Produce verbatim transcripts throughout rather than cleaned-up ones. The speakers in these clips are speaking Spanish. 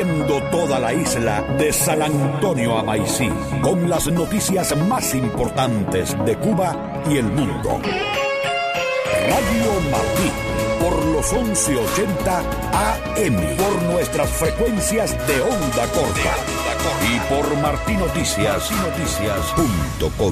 informando toda la isla de San Antonio a Maicí, con las noticias más importantes de Cuba y el mundo. Radio Martí, por los once ochenta A M, por nuestras frecuencias de onda corta y por martí noticias punto com.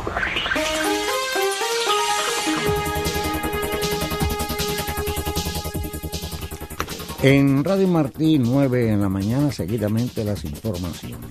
En Radio Martí, nueve en la mañana, seguidamente las informaciones.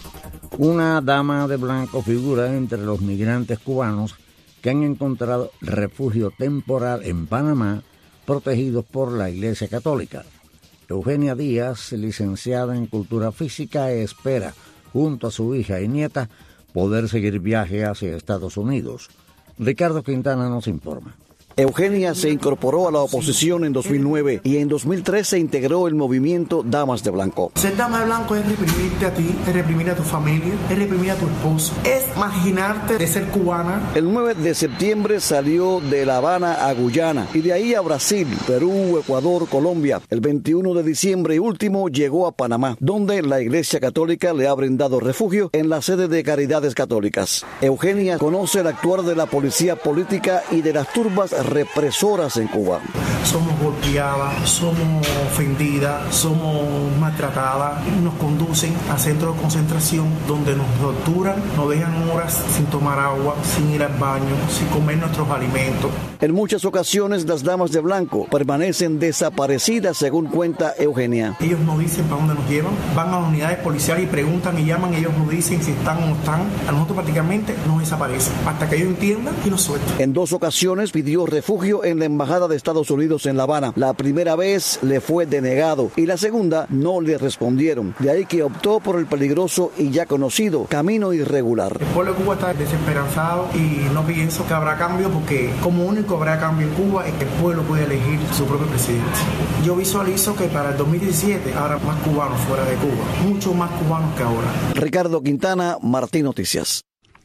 Una dama de blanco figura entre los migrantes cubanos que han encontrado refugio temporal en Panamá, protegidos por la Iglesia Católica. Eugenia Díaz, licenciada en Cultura Física, espera, junto a su hija y nieta, poder seguir viaje hacia Estados Unidos. Ricardo Quintana nos informa. Eugenia se incorporó a la oposición en dos mil nueve y en dos mil tres se integró el movimiento Damas de Blanco. Ser dama de blanco es reprimirte a ti, es reprimir a tu familia, es reprimir a tu esposo, es marginarte de ser cubana. El nueve de septiembre salió de La Habana a Guyana y de ahí a Brasil, Perú, Ecuador, Colombia. El veintiuno de diciembre y último llegó a Panamá, donde la Iglesia Católica le ha brindado refugio en la sede de Caridades Católicas. Eugenia conoce el actuar de la policía política y de las turbas represoras en Cuba. Somos golpeadas, somos ofendidas, somos maltratadas, nos conducen a centros de concentración donde nos torturan, nos dejan horas sin tomar agua, sin ir al baño, sin comer nuestros alimentos. En muchas ocasiones las damas de blanco permanecen desaparecidas, según cuenta Eugenia. Ellos no dicen para dónde nos llevan, van a las unidades policiales y preguntan y llaman, ellos no dicen si están o no están. A nosotros prácticamente nos desaparecen hasta que ellos entiendan y nos sueltan. En dos ocasiones pidió refugio en la Embajada de Estados Unidos en La Habana. La primera vez le fue denegado y la segunda no le respondieron. De ahí que optó por el peligroso y ya conocido camino irregular. El pueblo de Cuba está desesperanzado y no pienso que habrá cambio, porque como único habrá cambio en Cuba es que el pueblo puede elegir su propio presidente. Yo visualizo que para el dos mil diecisiete habrá más cubanos fuera de Cuba, mucho más cubanos que ahora. Ricardo Quintana, Martí Noticias.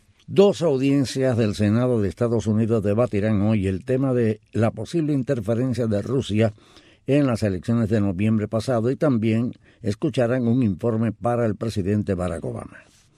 Dos audiencias del Senado de Estados Unidos debatirán hoy el tema de la posible interferencia de Rusia en las elecciones de noviembre pasado y también escucharán un informe para el presidente Barack Obama.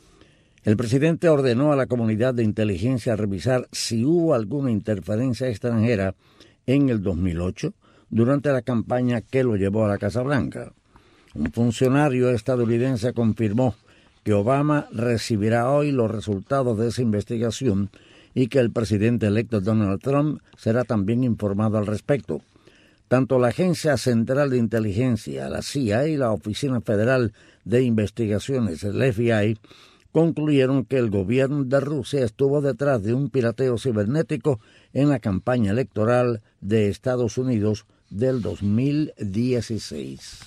El presidente ordenó a la comunidad de inteligencia revisar si hubo alguna interferencia extranjera en el dos mil ocho durante la campaña que lo llevó a la Casa Blanca. Un funcionario estadounidense confirmó que Obama recibirá hoy los resultados de esa investigación y que el presidente electo Donald Trump será también informado al respecto. Tanto la Agencia Central de Inteligencia, la C I A y la Oficina Federal de Investigaciones, el F B I, concluyeron que el gobierno de Rusia estuvo detrás de un pirateo cibernético en la campaña electoral de Estados Unidos del dos mil dieciséis.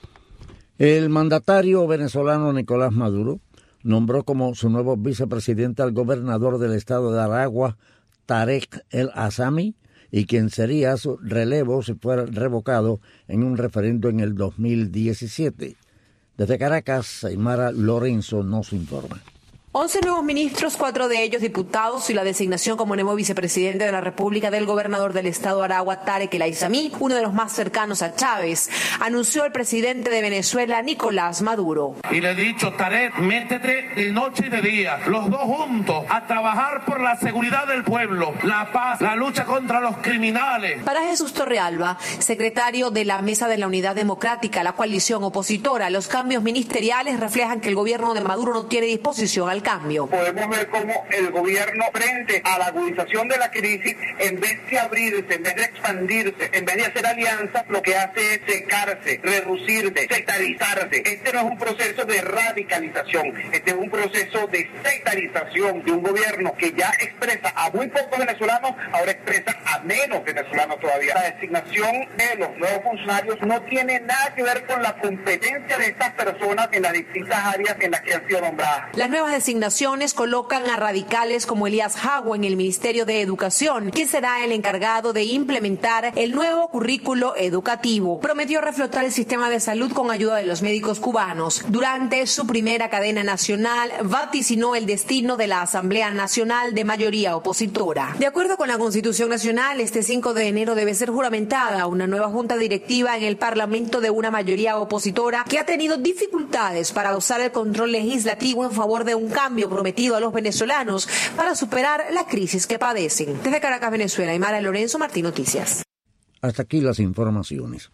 El mandatario venezolano Nicolás Maduro nombró como su nuevo vicepresidente al gobernador del estado de Aragua, Tarek El Aissami, y quien sería su relevo si fuera revocado en un referendo en el dos mil diecisiete. Desde Caracas, Aymara Lorenzo nos informa. Once nuevos ministros, cuatro de ellos diputados, y la designación como nuevo vicepresidente de la República del gobernador del estado de Aragua, Tarek El Aissami, uno de los más cercanos a Chávez, anunció el presidente de Venezuela, Nicolás Maduro. Y le he dicho, Tarek, métete de noche y de día, los dos juntos, a trabajar por la seguridad del pueblo, la paz, la lucha contra los criminales. Para Jesús Torrealba, secretario de la Mesa de la Unidad Democrática, la coalición opositora, los cambios ministeriales reflejan que el gobierno de Maduro no tiene disposición al cambio. Podemos ver cómo el gobierno, frente a la agudización de la crisis, en vez de abrirse, en vez de expandirse, en vez de hacer alianzas, lo que hace es secarse, reducirse, sectarizarse. Este no es un proceso de radicalización, este es un proceso de sectarización de un gobierno que ya expresa a muy pocos venezolanos, ahora expresa a menos venezolanos todavía. La designación de los nuevos funcionarios no tiene nada que ver con la competencia de estas personas en las distintas áreas en las que han sido nombradas. Las nuevas designaciones asignaciones colocan a radicales como Elías Jago en el Ministerio de Educación, quien será el encargado de implementar el nuevo currículo educativo. Prometió reflotar el sistema de salud con ayuda de los médicos cubanos. Durante su primera cadena nacional, vaticinó el destino de la Asamblea Nacional de mayoría opositora. De acuerdo con la Constitución Nacional, este cinco de enero debe ser juramentada una nueva junta directiva en el Parlamento de una mayoría opositora que ha tenido dificultades para usar el control legislativo en favor de un cambio prometido a los venezolanos para superar la crisis que padecen. Desde Caracas, Venezuela, Aymara Lorenzo, Martín Noticias. Hasta aquí las informaciones.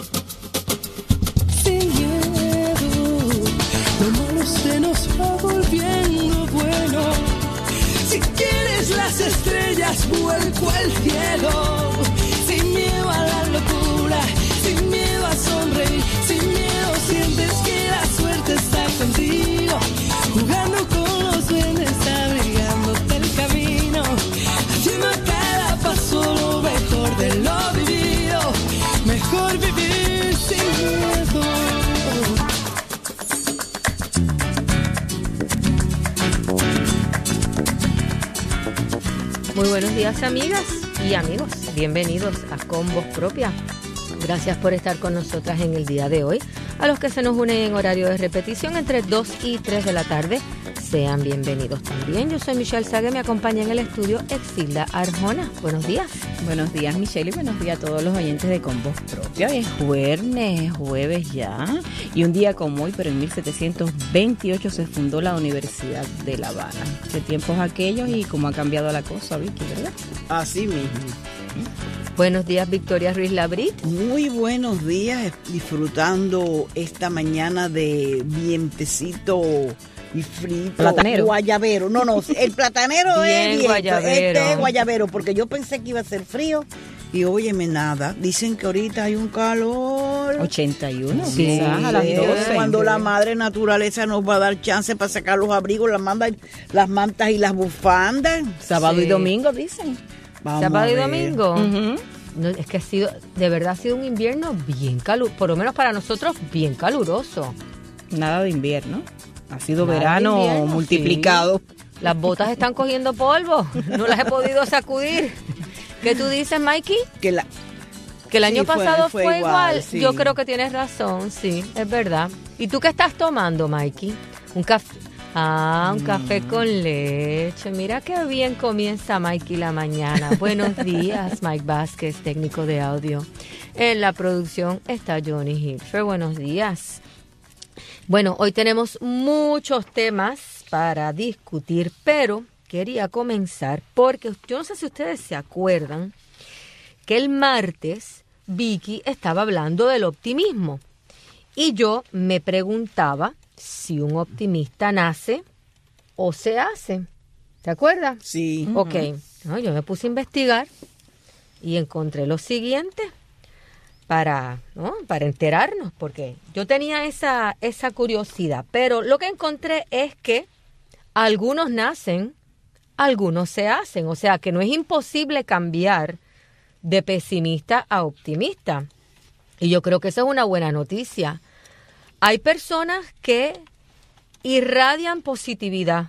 Sin miedo, lo malo se nos va volviendo bueno. Si quieres las estrellas, vuelco al cielo. Sin miedo a la locura, sin miedo a sonreír, sin miedo sientes que la suerte está contigo. Jugando con los duendes, abrigándote el camino, haciendo a cada paso lo mejor de lo vivido. Mejor vivir sin miedo. Muy buenos días, amigas y amigos. Bienvenidos a Con Voz Propia. Gracias por estar con nosotras en el día de hoy. A los que se nos unen en horario de repetición entre dos y tres de la tarde, sean bienvenidos también. Yo soy Michelle Sague, me acompaña en el estudio Exilda Arjona. Buenos días. Buenos días, Michelle, y buenos días a todos los oyentes de Con Voz Propia. Hoy es jueves, jueves ya, y un día como hoy, pero en mil setecientos veintiocho se fundó la Universidad de La Habana. Qué tiempos aquellos y cómo ha cambiado la cosa, Vicky, ¿verdad? Así mismo. Buenos días, Victoria Ruiz Labrit. Muy buenos días, disfrutando esta mañana de vientecito y frito. Platanero. Guayabero. No, no, el platanero Bien es viento, guayabero. este es guayabero, porque yo pensé que iba a ser frío y óyeme nada. Dicen que ahorita hay un calor. ochenta y uno, Sí, quizás a las Sí, doce. cuando la madre naturaleza nos va a dar chance para sacar los abrigos, las, manda, las mantas y las bufandas. Sábado Sí. y domingo, dicen. Vamos Sábado a y ver. domingo. Uh-huh. No, es que ha sido, de verdad ha sido un invierno bien caluroso, por lo menos para nosotros, bien caluroso. Nada de invierno. Ha sido Nada de verano invierno, multiplicado. sí. Las botas están cogiendo polvo, no las he podido sacudir. ¿Qué tú dices, Mikey? Que la, Que el año Sí, fue- pasado fue fue, igual, igual. sí. Yo creo que tienes razón, sí, es verdad. ¿Y tú qué estás tomando, Mikey? Un café. Ah, un café con leche. Mira qué bien comienza Mikey la mañana. Buenos días, Mike Vázquez, técnico de audio. En la producción está Johnny Hilfer. Buenos días. Bueno, hoy tenemos muchos temas para discutir, pero quería comenzar porque yo no sé si ustedes se acuerdan que el martes Vicky estaba hablando del optimismo y yo me preguntaba si un optimista nace o se hace. ¿Te acuerdas? sí. Ok. No, yo me puse a investigar y encontré lo siguiente para, ¿no? para enterarnos, porque yo tenía esa, esa curiosidad, pero lo que encontré es que algunos nacen, algunos se hacen, o sea que no es imposible cambiar de pesimista a optimista. Y yo creo que esa es una buena noticia. Hay personas que irradian positividad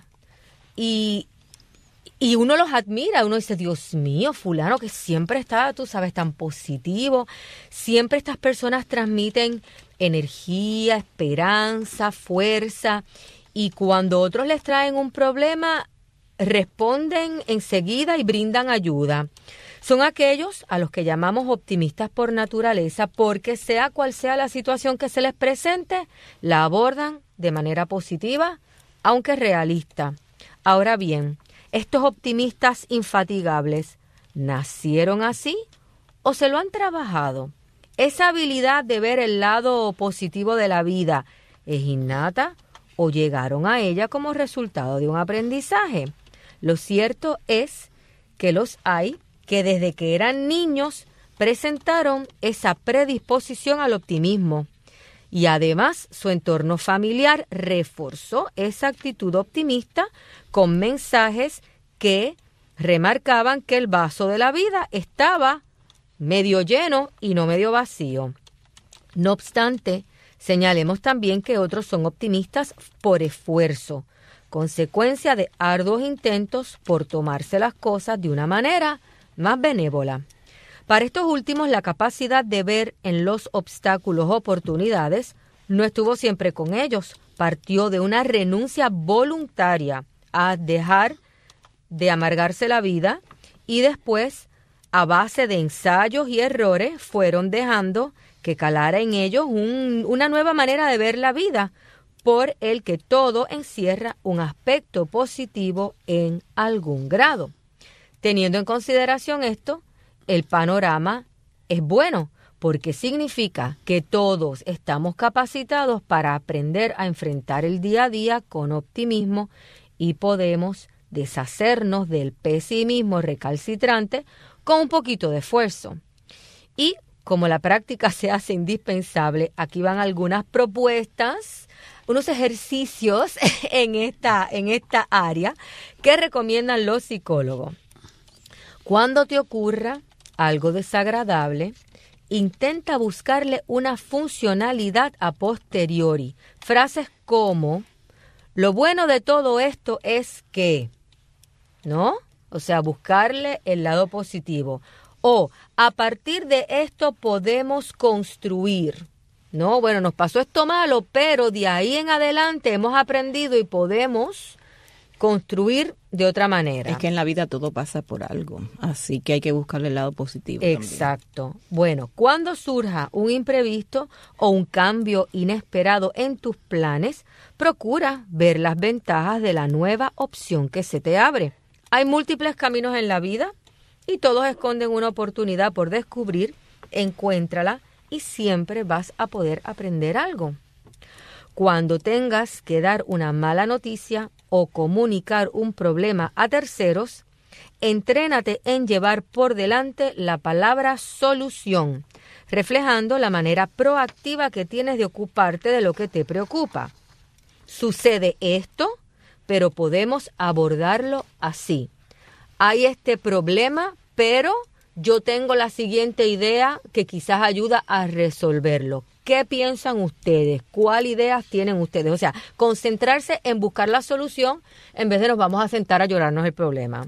y, y uno los admira, uno dice, Dios mío, fulano que siempre está, tú sabes, tan positivo. Siempre estas personas transmiten energía, esperanza, fuerza, y cuando otros les traen un problema, responden enseguida y brindan ayuda. Son aquellos a los que llamamos optimistas por naturaleza porque sea cual sea la situación que se les presente, la abordan de manera positiva, aunque realista. Ahora bien, estos optimistas infatigables, ¿nacieron así o se lo han trabajado? ¿Esa habilidad de ver el lado positivo de la vida es innata o llegaron a ella como resultado de un aprendizaje? Lo cierto es que los hay que desde que eran niños presentaron esa predisposición al optimismo y además su entorno familiar reforzó esa actitud optimista con mensajes que remarcaban que el vaso de la vida estaba medio lleno y no medio vacío. No obstante, señalemos también que otros son optimistas por esfuerzo, consecuencia de arduos intentos por tomarse las cosas de una manera más benévola. Para estos últimos, la capacidad de ver en los obstáculos oportunidades no estuvo siempre con ellos. Partió de una renuncia voluntaria a dejar de amargarse la vida y después, a base de ensayos y errores, fueron dejando que calara en ellos un, una nueva manera de ver la vida, por el que todo encierra un aspecto positivo en algún grado. Teniendo en consideración esto, el panorama es bueno, porque significa que todos estamos capacitados para aprender a enfrentar el día a día con optimismo y podemos deshacernos del pesimismo recalcitrante con un poquito de esfuerzo. Y como la práctica se hace indispensable, aquí van algunas propuestas, unos ejercicios en esta, en esta área que recomiendan los psicólogos. Cuando te ocurra algo desagradable, intenta buscarle una funcionalidad a posteriori. Frases como, lo bueno de todo esto es que, ¿no? O sea, buscarle el lado positivo. O, a partir de esto podemos construir. No, bueno, nos pasó esto malo, pero de ahí en adelante hemos aprendido y podemos construir de otra manera. Es que en la vida todo pasa por algo, así que hay que buscarle el lado positivo. Exacto. También. Bueno, cuando surja un imprevisto o un cambio inesperado en tus planes, procura ver las ventajas de la nueva opción que se te abre. Hay múltiples caminos en la vida y todos esconden una oportunidad por descubrir. Encuéntrala y siempre vas a poder aprender algo. Cuando tengas que dar una mala noticia o comunicar un problema a terceros, entrénate en llevar por delante la palabra solución, reflejando la manera proactiva que tienes de ocuparte de lo que te preocupa. Sucede esto, pero podemos abordarlo así. Hay este problema, pero yo tengo la siguiente idea que quizás ayuda a resolverlo. ¿Qué piensan ustedes? ¿Cuáles ideas tienen ustedes? O sea, concentrarse en buscar la solución en vez de nos vamos a sentar a llorarnos el problema.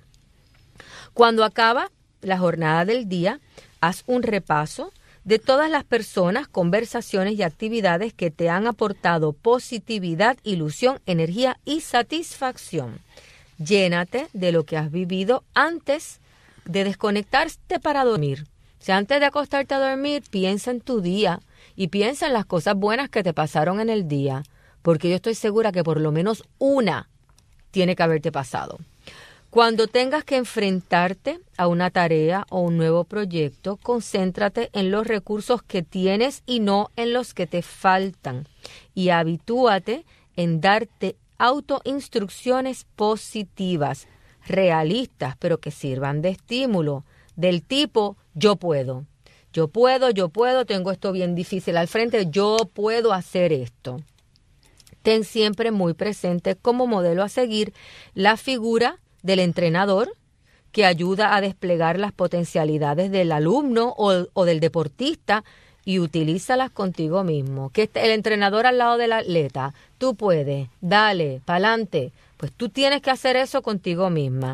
Cuando acaba la jornada del día, haz un repaso de todas las personas, conversaciones y actividades que te han aportado positividad, ilusión, energía y satisfacción. Llénate de lo que has vivido antes de desconectarte para dormir. O sea, antes de acostarte a dormir, piensa en tu día y piensa en las cosas buenas que te pasaron en el día, porque yo estoy segura que por lo menos una tiene que haberte pasado. Cuando tengas que enfrentarte a una tarea o un nuevo proyecto, concéntrate en los recursos que tienes y no en los que te faltan. Y habitúate en darte autoinstrucciones positivas, realistas, pero que sirvan de estímulo, del tipo yo puedo. Yo puedo, yo puedo, tengo esto bien difícil al frente, yo puedo hacer esto. Ten siempre muy presente como modelo a seguir la figura del entrenador que ayuda a desplegar las potencialidades del alumno o, o del deportista y utilízalas contigo mismo. Que el entrenador al lado del atleta, tú puedes, dale, pa'lante, pues tú tienes que hacer eso contigo misma.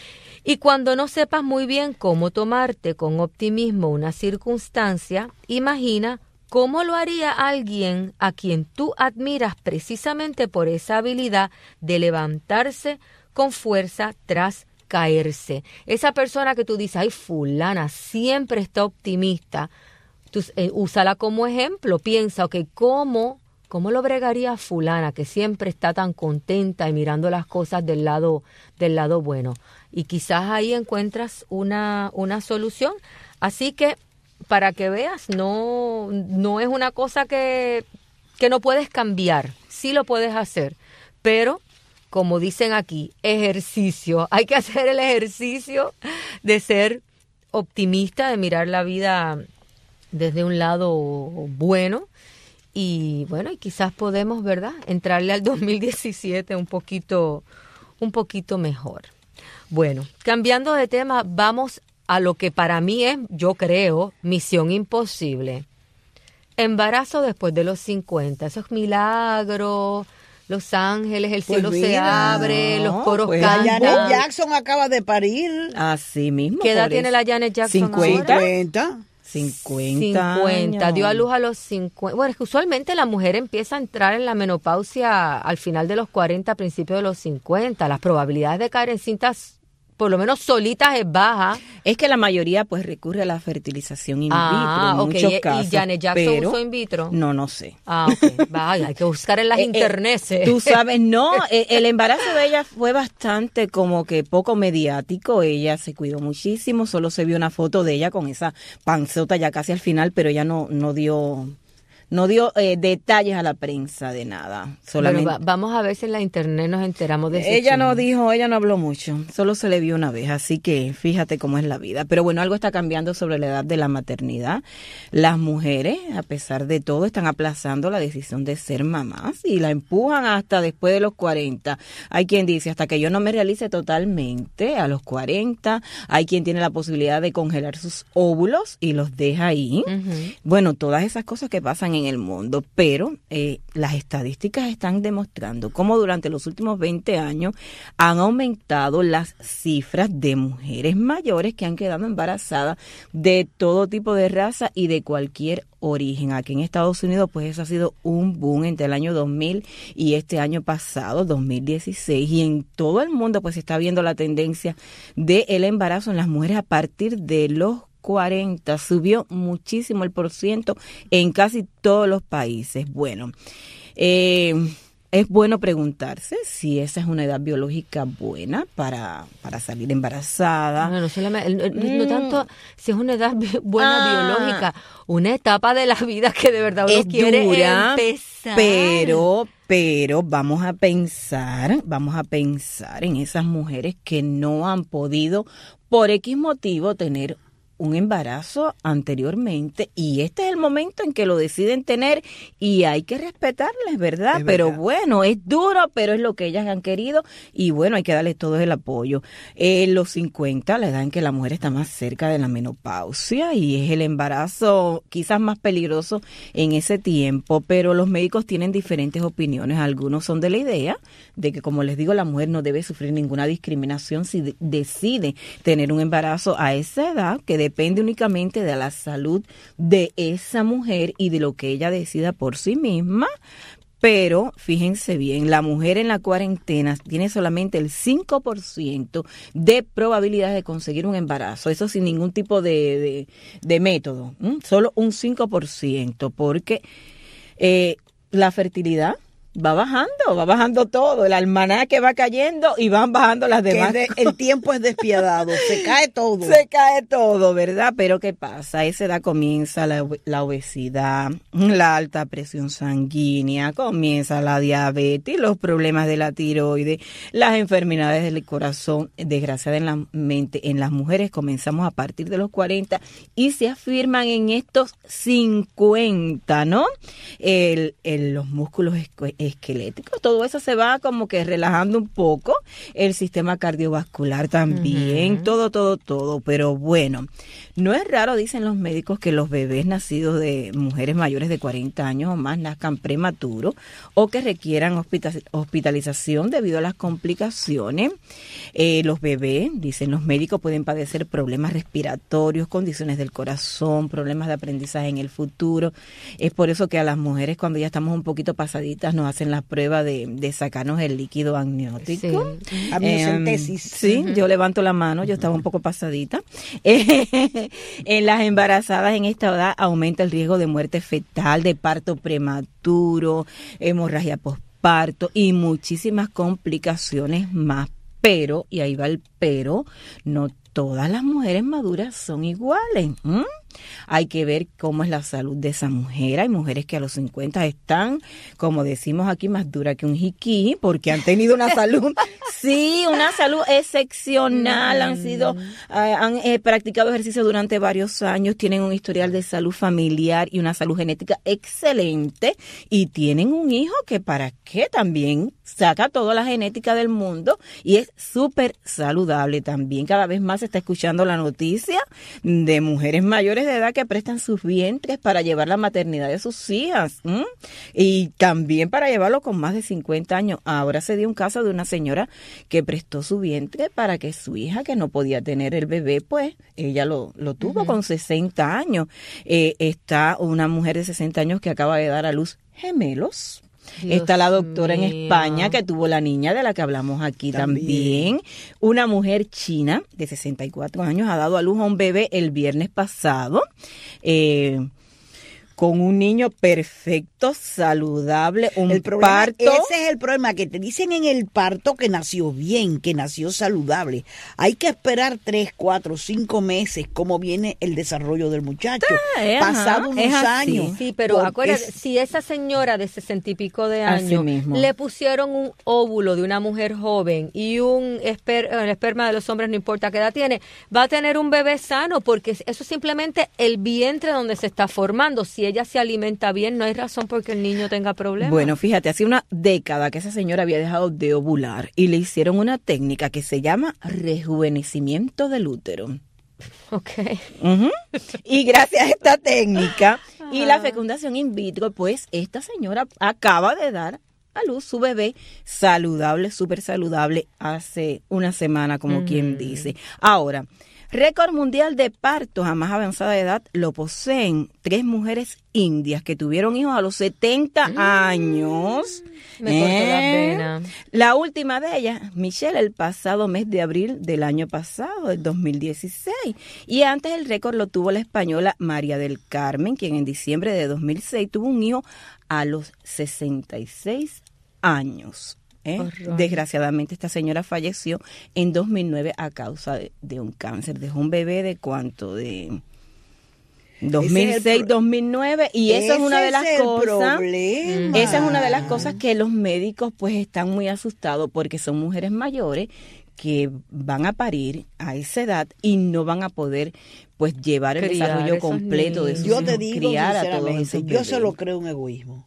Y cuando no sepas muy bien cómo tomarte con optimismo una circunstancia, imagina cómo lo haría alguien a quien tú admiras precisamente por esa habilidad de levantarse con fuerza tras caerse. Esa persona que tú dices, ay, fulana, siempre está optimista. Tú, eh, úsala como ejemplo. Piensa, ok, ¿cómo, ¿cómo lo bregaría fulana que siempre está tan contenta y mirando las cosas del lado, del lado bueno? Y quizás ahí encuentras una, una solución. Así que, para que veas, no, no es una cosa que, que no puedes cambiar. Sí lo puedes hacer, pero como dicen aquí, ejercicio. Hay que hacer el ejercicio de ser optimista, de mirar la vida desde un lado bueno. Y bueno, y quizás podemos, ¿verdad?, entrarle al dos mil diecisiete un poquito, un poquito mejor. Bueno, cambiando de tema, vamos a lo que para mí es, yo creo, misión imposible. Embarazo después de los cincuenta, eso es milagro. Los Ángeles, el Pues cielo se mira, abre, los coros pues cantan. Janet Jackson acaba de parir. Así mismo. ¿Qué edad por tiene eso. la Janet Jackson cincuenta. ahora? cincuenta. cincuenta. cincuenta, años. dio a luz a los cincuenta. Bueno, es que usualmente la mujer empieza a entrar en la menopausia al final de los cuarenta, a principios de los cincuenta. Las probabilidades de caer en cintas, por lo menos solitas, es baja. Es que la mayoría pues recurre a la fertilización in vitro Ah, en ok. muchos ¿Y- casos. ¿Y Janet Jackson pero usó in vitro? No, no sé. Ah, ok. Vaya, hay que buscar en las Eh, eh, internetes. Tú sabes, no, eh, el embarazo de ella fue bastante como que poco mediático. Ella se cuidó muchísimo, solo se vio una foto de ella con esa panzota ya casi al final, pero ella no, no dio... No dio eh, detalles a la prensa de nada. Solamente Bueno, va- vamos a ver si en la internet nos enteramos de eso. ella no dijo, ella no habló mucho, solo se le vio una vez, así que fíjate cómo es la vida. Pero bueno, algo está cambiando sobre la edad de la maternidad. Las mujeres, a pesar de todo, están aplazando la decisión de ser mamás y la empujan hasta después de los cuarenta. Hay quien dice, hasta que yo no me realice totalmente a los cuarenta. Hay quien tiene la posibilidad de congelar sus óvulos y los deja ahí. Ujú. Bueno, todas esas cosas que pasan en el mundo, pero eh, las estadísticas están demostrando cómo durante los últimos veinte años han aumentado las cifras de mujeres mayores que han quedado embarazadas de todo tipo de raza y de cualquier origen. Aquí en Estados Unidos, pues eso ha sido un boom entre el año dos mil y este año pasado, dos mil dieciséis, y en todo el mundo pues se está viendo la tendencia del embarazo en las mujeres a partir de los cuarenta, subió muchísimo el porciento en casi todos los países. Bueno, eh, es bueno preguntarse si esa es una edad biológica buena para, para salir embarazada. No, no, solamente, no, no Mm. tanto si es una edad bi- buena Ah. biológica, una etapa de la vida que de verdad uno Es quiere dura, empezar. pero pero vamos a pensar, vamos a pensar en esas mujeres que no han podido por X motivo tener un embarazo anteriormente y este es el momento en que lo deciden tener y hay que respetarles, ¿verdad? Es Pero verdad. bueno, es duro, pero es lo que ellas han querido y bueno, hay que darles todo el apoyo. Eh, los cincuenta, la edad en que la mujer está más cerca de la menopausia y es el embarazo quizás más peligroso en ese tiempo, pero los médicos tienen diferentes opiniones. Algunos son de la idea de que, como les digo, la mujer no debe sufrir ninguna discriminación si de- decide tener un embarazo a esa edad, que depende únicamente de la salud de esa mujer y de lo que ella decida por sí misma. Pero fíjense bien, la mujer en la cuarentena tiene solamente el cinco por ciento de probabilidades de conseguir un embarazo. Eso sin ningún tipo de, de, de método. ¿m? Solo un cinco por ciento, porque eh, la fertilidad va bajando, va bajando todo. El almanaque va cayendo y van bajando las Que demás. de- el tiempo es despiadado, se cae todo. Se cae todo, ¿verdad? Pero ¿qué pasa? A esa edad comienza la, ob- la obesidad, la alta presión sanguínea, comienza la diabetes, los problemas de la tiroides, las enfermedades del corazón. Desgraciadamente, en las mujeres comenzamos a partir de los cuarenta y se afirman en estos cincuenta, ¿no? El, el- los músculos esque- esqueléticos, todo eso se va como que relajando un poco, el sistema cardiovascular también, Ujú. todo, todo, todo, pero bueno, no es raro, dicen los médicos, que los bebés nacidos de mujeres mayores de cuarenta años o más nazcan prematuros o que requieran hospita- hospitalización debido a las complicaciones. Eh, los bebés, dicen los médicos, pueden padecer problemas respiratorios, condiciones del corazón, problemas de aprendizaje en el futuro. Es por eso que a las mujeres, cuando ya estamos un poquito pasaditas, nos hacen la prueba de, de sacarnos el líquido amniótico. Sí. Amniocentesis. Eh, sí, yo levanto la mano, yo estaba un poco pasadita. Eh, en las embarazadas en esta edad aumenta el riesgo de muerte fetal, de parto prematuro, hemorragia postparto y muchísimas complicaciones más. Pero, y ahí va el pero, no todas las mujeres maduras son iguales. ¿m? Hay que ver cómo es la salud de esa mujer. Hay mujeres que a los cincuenta están, como decimos aquí, más dura que un jiquí, porque han tenido una salud, sí, una salud excepcional, han sido, eh, han eh, practicado ejercicio durante varios años, tienen un historial de salud familiar y una salud genética excelente, y tienen un hijo que para qué también saca toda la genética del mundo y es súper saludable también. Cada vez más se está escuchando la noticia de mujeres mayores mayores de edad que prestan sus vientres para llevar la maternidad de sus hijas, ¿m? Y también para llevarlo con más de cincuenta años. Ahora se dio un caso de una señora que prestó su vientre para que su hija, que no podía tener el bebé, pues ella lo, lo tuvo uh-huh. con sesenta años. Eh, está una mujer de sesenta años que acaba de dar a luz gemelos. Dios Está la doctora mío. en España que tuvo la niña de la que hablamos aquí también. también. Una mujer china de sesenta y cuatro años ha dado a luz a un bebé el viernes pasado. Eh, con un niño perfecto, saludable, un el problema, parto. Ese es el problema, que te dicen en el parto que nació bien, que nació saludable. Hay que esperar tres, cuatro, cinco meses cómo viene el desarrollo del muchacho. Ah, es, pasado unos años. Sí, pero acuérdate, es, si esa señora de sesenta y pico de años le pusieron un óvulo de una mujer joven y un esper, el esperma de los hombres, no importa qué edad tiene, va a tener un bebé sano, porque eso es simplemente el vientre donde se está formando. Si ella se alimenta bien, no hay razón por que el niño tenga problemas. Bueno, fíjate, hace una década que esa señora había dejado de ovular y le hicieron una técnica que se llama rejuvenecimiento del útero. Ok. Uh-huh. Y gracias a esta técnica y la fecundación in vitro, pues esta señora acaba de dar a luz su bebé saludable, súper saludable, hace una semana, como mm. quien dice. Ahora, récord mundial de partos a más avanzada edad lo poseen tres mujeres indias que tuvieron hijos a los setenta mm. años. Me cortó eh, la pena. La última de ellas, Michelle, el pasado mes de abril del año pasado, del dos mil dieciséis. Y antes el récord lo tuvo la española María del Carmen, quien en diciembre de dos mil seis tuvo un hijo a los sesenta y seis años. ¿Eh? Desgraciadamente esta señora falleció en dos mil nueve a causa de, de un cáncer. Dejó un bebé de cuánto, de dos mil seis, dos mil nueve, y esa es una de las cosas. Problema. Esa es una de las cosas que los médicos pues están muy asustados, porque son mujeres mayores que van a parir a esa edad y no van a poder pues llevar el criar desarrollo completo de sus yo hijos, te digo criar a todos esos yo bebés. se lo creo un egoísmo.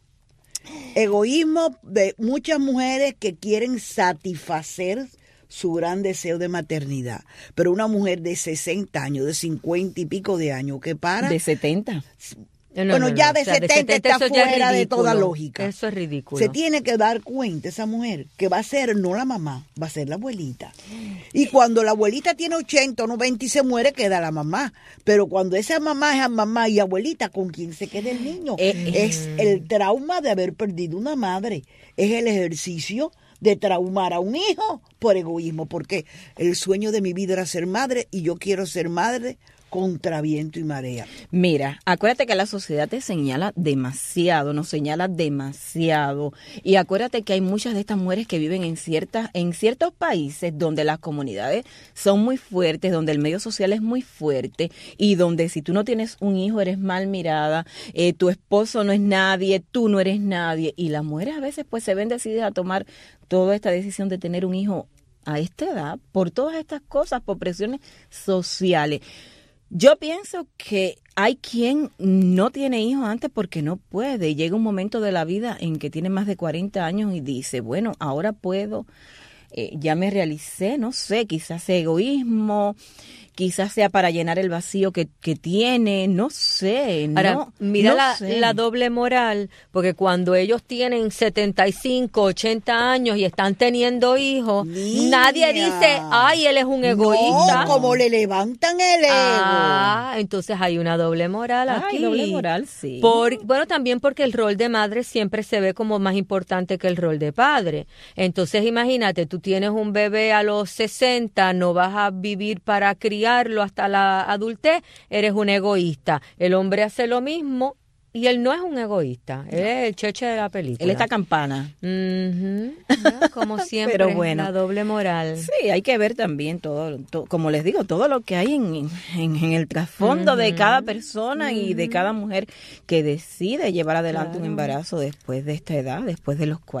Egoísmo de muchas mujeres que quieren satisfacer su gran deseo de maternidad. Pero una mujer de sesenta años, de cincuenta y pico de años, que para... De setenta. No, no, bueno, no, ya no. de, o sea, setenta de setenta está fuera de toda lógica. Eso es ridículo. Se tiene que dar cuenta esa mujer que va a ser no la mamá, va a ser la abuelita. Y cuando la abuelita tiene ochenta o noventa y se muere, queda la mamá. Pero cuando esa mamá es mamá y abuelita, ¿con quién se queda el niño? Eh, es eh. el trauma de haber perdido una madre. Es el ejercicio de traumar a un hijo por egoísmo. Porque el sueño de mi vida era ser madre y yo quiero ser madre contra viento y marea. Mira, acuérdate que la sociedad te señala demasiado, nos señala demasiado, y acuérdate que hay muchas de estas mujeres que viven en ciertas, en ciertos países donde las comunidades son muy fuertes, donde el medio social es muy fuerte, y donde si tú no tienes un hijo eres mal mirada, eh, tu esposo no es nadie, tú no eres nadie, y las mujeres a veces pues se ven decididas a tomar toda esta decisión de tener un hijo a esta edad, por todas estas cosas, por presiones sociales. Yo pienso que hay quien no tiene hijos antes porque no puede. Llega un momento de la vida en que tiene más de cuarenta años y dice, bueno, ahora puedo, eh, ya me realicé, no sé, quizás sea egoísmo, quizás sea para llenar el vacío que, que tiene, no sé. Ahora, no, mira no la, sé. la doble moral, porque cuando ellos tienen setenta y cinco, ochenta años y están teniendo hijos, Niña. nadie dice, ay, él es un egoísta. No, como le levantan el ego. Ah, entonces hay una doble moral aquí. Ay, doble moral, sí. Por, bueno, también porque el rol de madre siempre se ve como más importante que el rol de padre. Entonces, imagínate, tú tienes un bebé a los sesenta, no vas a vivir para criar hasta la adultez, eres un egoísta. El hombre hace lo mismo y él no es un egoísta, él es el cheche de la película. Él está campana. Uh-huh. ¿No? Como siempre, pero bueno, la doble moral. Sí, hay que ver también todo, todo como les digo, todo lo que hay en, en, en el trasfondo uh-huh. de cada persona uh-huh. y de cada mujer que decide llevar adelante claro. un embarazo después de esta edad, después de los cuarenta.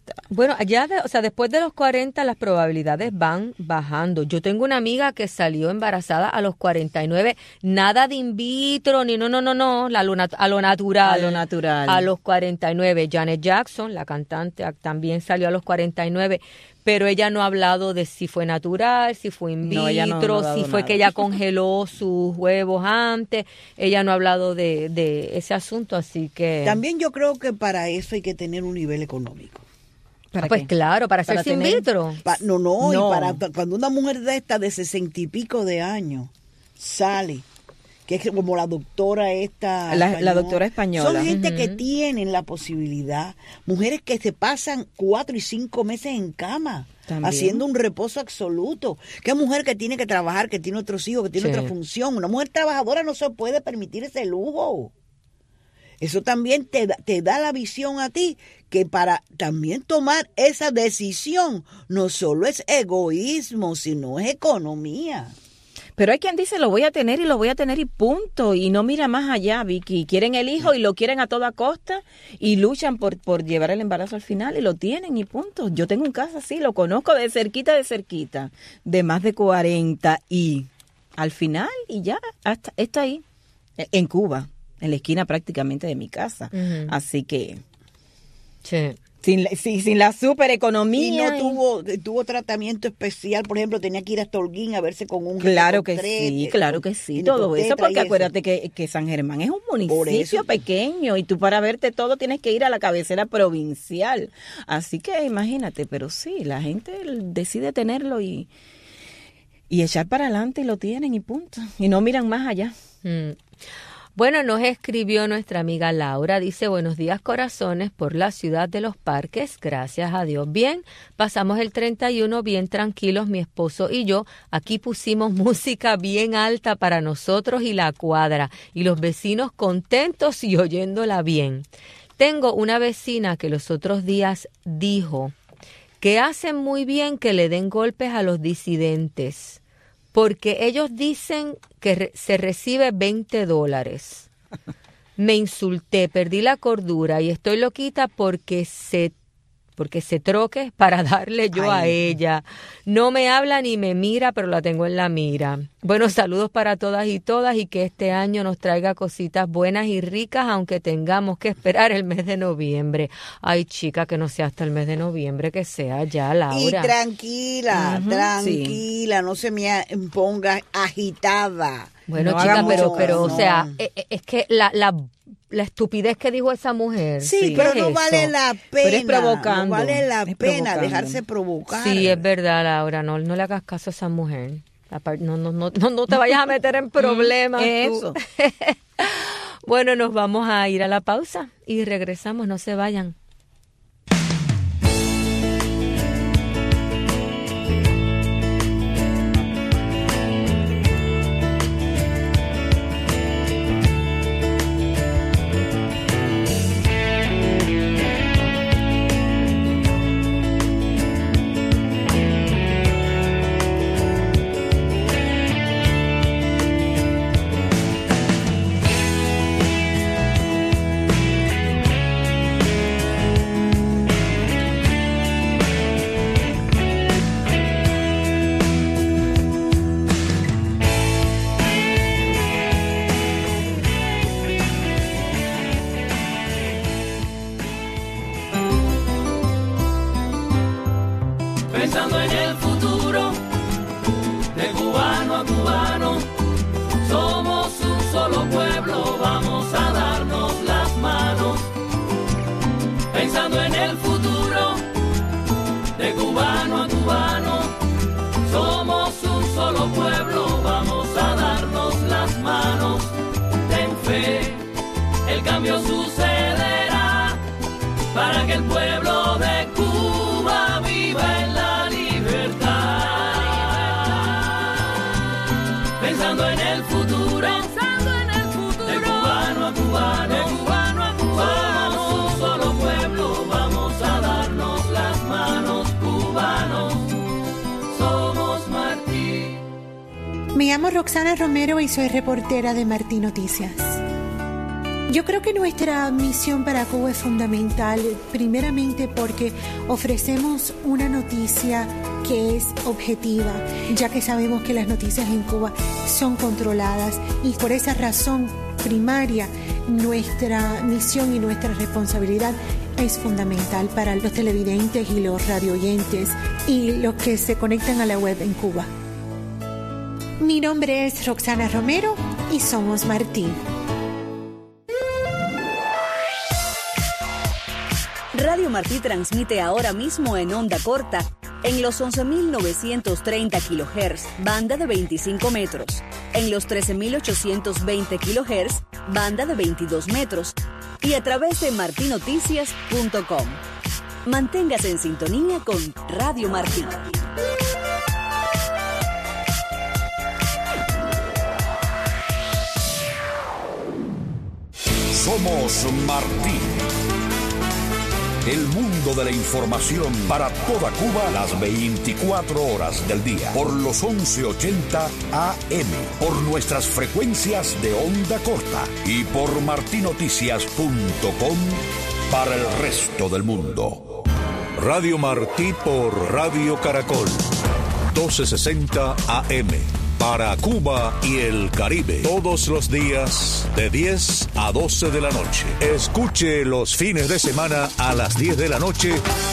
cuarenta. Bueno, ya, de, o sea, después de los cuarenta las probabilidades van bajando. Yo tengo una amiga que salió embarazada a los cuarenta y nueve, nada de in vitro, ni no, no, no, no, a lo, nat- a lo natural. A lo natural. A los cuarenta y nueve. Janet Jackson, la cantante, también salió a los cuarenta y nueve, pero ella no ha hablado de si fue natural, si fue in vitro, no, no, no si fue nada. Que ella congeló sus huevos antes. Ella no ha hablado de, de ese asunto, así que... También yo creo que para eso hay que tener un nivel económico. Ah, pues qué? Claro, para, para hacerse in vitro. Pa, no, no, no, y para cuando una mujer de esta de sesenta y pico de años sale, que es como la doctora esta... La, española, la doctora española. Son gente uh-huh. que tienen la posibilidad, mujeres que se pasan cuatro y cinco meses en cama, ¿también? Haciendo un reposo absoluto. Que mujer que tiene que trabajar, que tiene otros hijos, que tiene sí. otra función. Una mujer trabajadora no se puede permitir ese lujo. Eso también te, te da la visión a ti que para también tomar esa decisión no solo es egoísmo, sino es economía. Pero hay quien dice, lo voy a tener y lo voy a tener y punto, y no mira más allá, Vicky. Quieren el hijo y lo quieren a toda costa y luchan por, por llevar el embarazo al final y lo tienen y punto. Yo tengo un caso así, lo conozco de cerquita, de cerquita, de más de cuarenta y al final y ya, hasta está ahí, en Cuba, en la esquina prácticamente de mi casa. Uh-huh. Así que... Sí. Sin, sin, sin la super economía. Y no tuvo, tuvo tratamiento especial, por ejemplo, tenía que ir hasta Holguín a verse con un... Claro que tres, sí, claro que sí, todo eso, porque acuérdate que, que San Germán es un municipio pequeño y tú para verte todo tienes que ir a la cabecera provincial. Así que imagínate, pero sí, la gente decide tenerlo y, y echar para adelante y lo tienen y punto. Y no miran más allá. Mm. Bueno, nos escribió nuestra amiga Laura, dice, buenos días corazones por la ciudad de los parques, gracias a Dios. Bien, pasamos el treinta y uno bien tranquilos, mi esposo y yo, aquí pusimos música bien alta para nosotros y la cuadra, y los vecinos contentos y oyéndola bien. Tengo una vecina que los otros días dijo que hacen muy bien que le den golpes a los disidentes, porque ellos dicen que re- se recibe veinte dólares. Me insulté, perdí la cordura y estoy loquita porque se, porque se troque para darle yo Ay. a ella. No me habla ni me mira, pero la tengo en la mira. Bueno, saludos para todas y todas y que este año nos traiga cositas buenas y ricas, aunque tengamos que esperar el mes de noviembre. Ay, chica, que no sea hasta el mes de noviembre, que sea ya, Laura. Y tranquila, uh-huh, tranquila, sí. No se me ponga agitada. Bueno, no chica, pero, pero no. o sea, es, es que la, la, la estupidez que dijo esa mujer. Sí, sí. pero no es vale eso? la pena. Pero es provocando. No vale la es pena provocando. dejarse provocar. Sí, es verdad, Laura, no, no le hagas caso a esa mujer. No, no, no, no, no te vayas a meter en problemas. Eso. Bueno, nos vamos a ir a la pausa y regresamos, no se vayan. Pensando en el futuro, de cubano a cubano, somos un solo pueblo, vamos a darnos las manos. Pensando en el futuro, de cubano a cubano, somos un solo pueblo, vamos a darnos las manos. Ten fe, el cambio sucederá, para que el pueblo de Cuba viva en la Pensando en el futuro, pensando en el futuro, de cubano a cubano, de cubano a cubano, somos un solo pueblo, vamos a darnos las manos, cubanos, somos Martí. Me llamo Roxana Romero y soy reportera de Martí Noticias. Yo creo que nuestra misión para Cuba es fundamental, primeramente porque ofrecemos una noticia que es objetiva, ya que sabemos que las noticias en Cuba son controladas y por esa razón primaria nuestra misión y nuestra responsabilidad es fundamental para los televidentes y los radioyentes y los que se conectan a la web en Cuba. Mi nombre es Roxana Romero y somos Martí. Radio Martí transmite ahora mismo en onda corta en los once mil novecientos treinta kilohertz, banda de veinticinco metros, en los trece mil ochocientos veinte kilohertz, banda de veintidós metros, y a través de marti noticias punto com. Manténgase en sintonía con Radio Martí. Somos Martí. El mundo de la información para toda Cuba las veinticuatro horas del día. Por los once ochenta A M. Por nuestras frecuencias de onda corta. Y por marti noticias punto com para el resto del mundo. Radio Martí por Radio Caracol. doce sesenta A M. Para Cuba y el Caribe, todos los días de diez a doce de la noche. Escuche los fines de semana a las diez de la noche.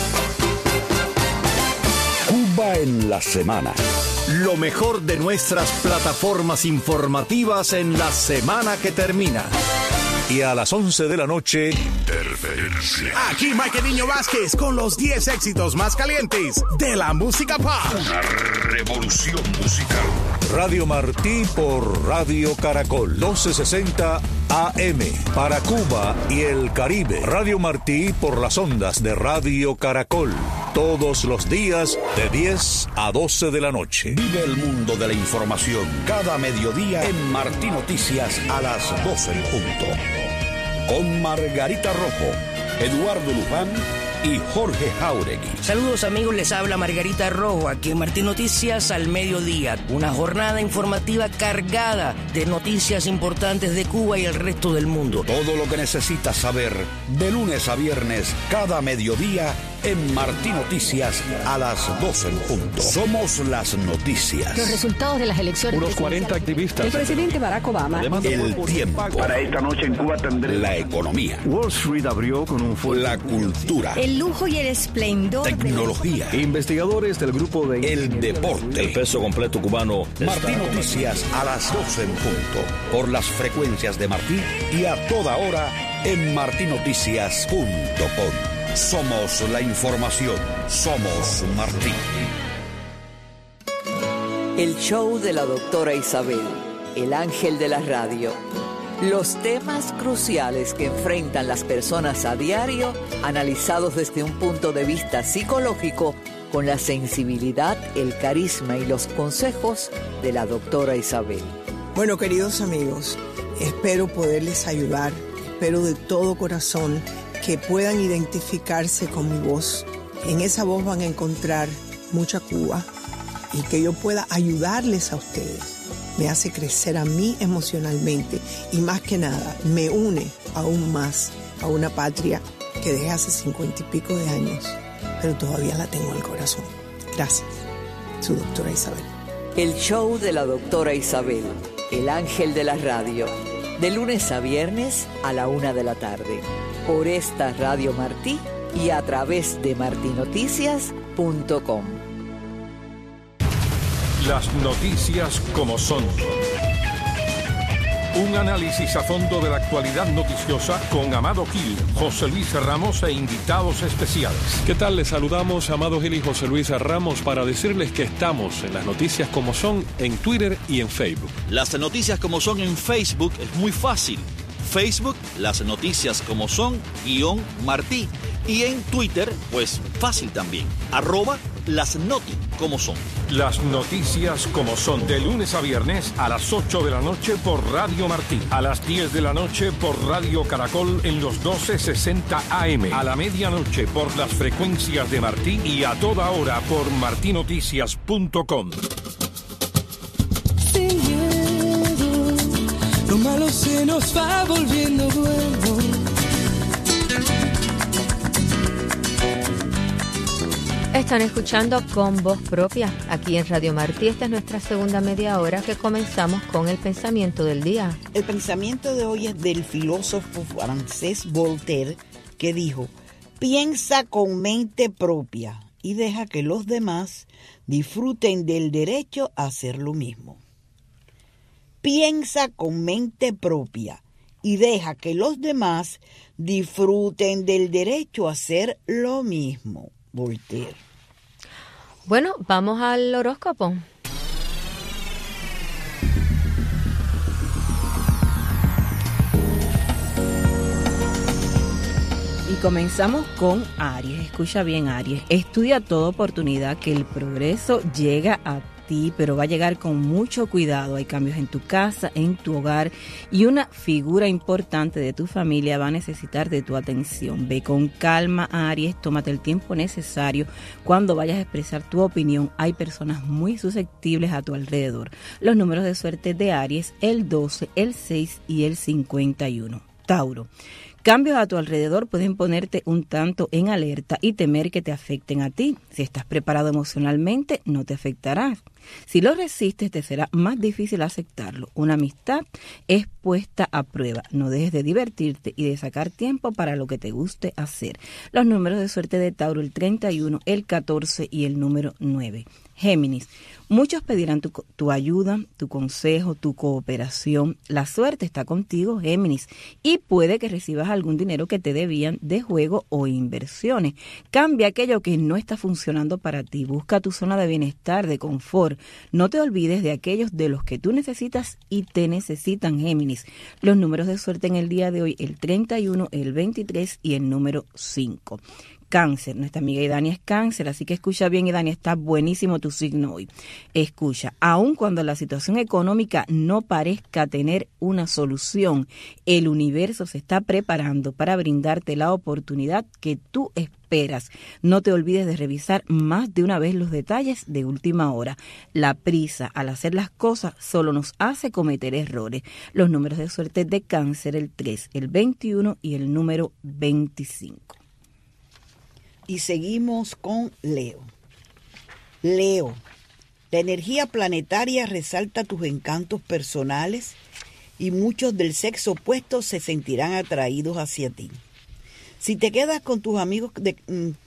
Cuba en la semana. Lo mejor de nuestras plataformas informativas en la semana que termina. Y a las once de la noche, Interferencia. Aquí Mike Niño Vázquez con los diez éxitos más calientes de la música pop. Una revolución musical. Radio Martí por Radio Caracol, doce sesenta A M. Para Cuba y el Caribe. Radio Martí por las ondas de Radio Caracol. Todos los días de diez a doce de la noche. Vive el mundo de la información cada mediodía en Martí Noticias a las doce en punto. Con Margarita Rojo, Eduardo Luján y Jorge Jauregui. Saludos amigos, les habla Margarita Rojo aquí en Martí Noticias al mediodía. Una jornada informativa cargada de noticias importantes de Cuba y el resto del mundo. Todo lo que necesitas saber de lunes a viernes cada mediodía en Martí Noticias a las doce en punto. Somos las noticias. Los resultados de las elecciones. Unos cuarenta activistas. El presidente Barack Obama. El tiempo. Para esta noche en Cuba tendré. La economía. Wall Street abrió con un fuerte. La cultura. El lujo y el esplendor. Tecnología. De... Investigadores del grupo de... El deporte. El peso completo cubano. Martí Noticias a las doce en punto. Por las frecuencias de Martí y a toda hora en marti noticias punto com. Somos la información. Somos Martí. El show de la doctora Isabel, el ángel de la radio. Los temas cruciales que enfrentan las personas a diario, analizados desde un punto de vista psicológico, con la sensibilidad, el carisma y los consejos de la doctora Isabel. Bueno, queridos amigos, espero poderles ayudar, espero de todo corazón que puedan identificarse con mi voz. En esa voz van a encontrar mucha Cuba y que yo pueda ayudarles a ustedes. Me hace crecer a mí emocionalmente y más que nada me une aún más a una patria que dejé hace cincuenta y pico de años, pero todavía la tengo en el corazón. Gracias. Su doctora Isabel. El show de la doctora Isabel, el ángel de la radio, de lunes a viernes a la una de la tarde. Por esta Radio Martí y a través de marti noticias punto com. Las noticias como son. Un análisis a fondo de la actualidad noticiosa con Amado Gil, José Luis Ramos e invitados especiales. ¿Qué tal? Les saludamos Amado Gil y José Luis Ramos para decirles que estamos en las noticias como son en Twitter y en Facebook. Las noticias como son en Facebook es muy fácil. Facebook, las noticias como son, guión Martí. Y en Twitter, pues fácil también, arroba las noti como son. Las noticias como son, de lunes a viernes a las ocho de la noche por Radio Martí, a las diez de la noche por Radio Caracol en los doce sesenta A M, a la medianoche por las frecuencias de Martí y a toda hora por marti noticias punto com. Sin miedo, lo malo se nos va volviendo bueno. Están escuchando Con Voz Propia, aquí en Radio Martí. Esta es nuestra segunda media hora que comenzamos con el pensamiento del día. El pensamiento de hoy es del filósofo francés Voltaire, que dijo: piensa con mente propia y deja que los demás disfruten del derecho a hacer lo mismo. Piensa con mente propia y deja que los demás disfruten del derecho a hacer lo mismo. Voltaire. Bueno, vamos al horóscopo. Y comenzamos con Aries. Escucha bien, Aries. Estudia toda oportunidad que el progreso llega a ti, pero va a llegar con mucho cuidado. Hay cambios en tu casa, en tu hogar, y una figura importante de tu familia va a necesitar de tu atención. Ve con calma, Aries, tómate el tiempo necesario cuando vayas a expresar tu opinión. Hay personas muy susceptibles a tu alrededor. Los números de suerte de Aries: el doce, el seis y el cincuenta y uno. Tauro. Cambios a tu alrededor pueden ponerte un tanto en alerta y temer que te afecten a ti. Si estás preparado emocionalmente, no te afectarás. Si lo resistes, te será más difícil aceptarlo. Una amistad es puesta a prueba. No dejes de divertirte y de sacar tiempo para lo que te guste hacer. Los números de suerte de Tauro: el treinta y uno, el catorce y el número nueve. Géminis. Muchos pedirán tu, tu ayuda, tu consejo, tu cooperación. La suerte está contigo, Géminis, y puede que recibas algún dinero que te debían de juego o inversiones. Cambia aquello que no está funcionando para ti. Busca tu zona de bienestar, de confort. No te olvides de aquellos de los que tú necesitas y te necesitan, Géminis. Los números de suerte en el día de hoy: el treinta y uno, el veintitrés y el número cinco. Cáncer. Nuestra amiga Idania es Cáncer, así que escucha bien, Idania, está buenísimo tu signo hoy. Escucha, aun cuando la situación económica no parezca tener una solución, el universo se está preparando para brindarte la oportunidad que tú esperas. No te olvides de revisar más de una vez los detalles de última hora. La prisa al hacer las cosas solo nos hace cometer errores. Los números de suerte de Cáncer: el tres, el veintiuno y el número veinticinco. Y seguimos con Leo. Leo, la energía planetaria resalta tus encantos personales y muchos del sexo opuesto se sentirán atraídos hacia ti. Si te quedas con tus amigos de,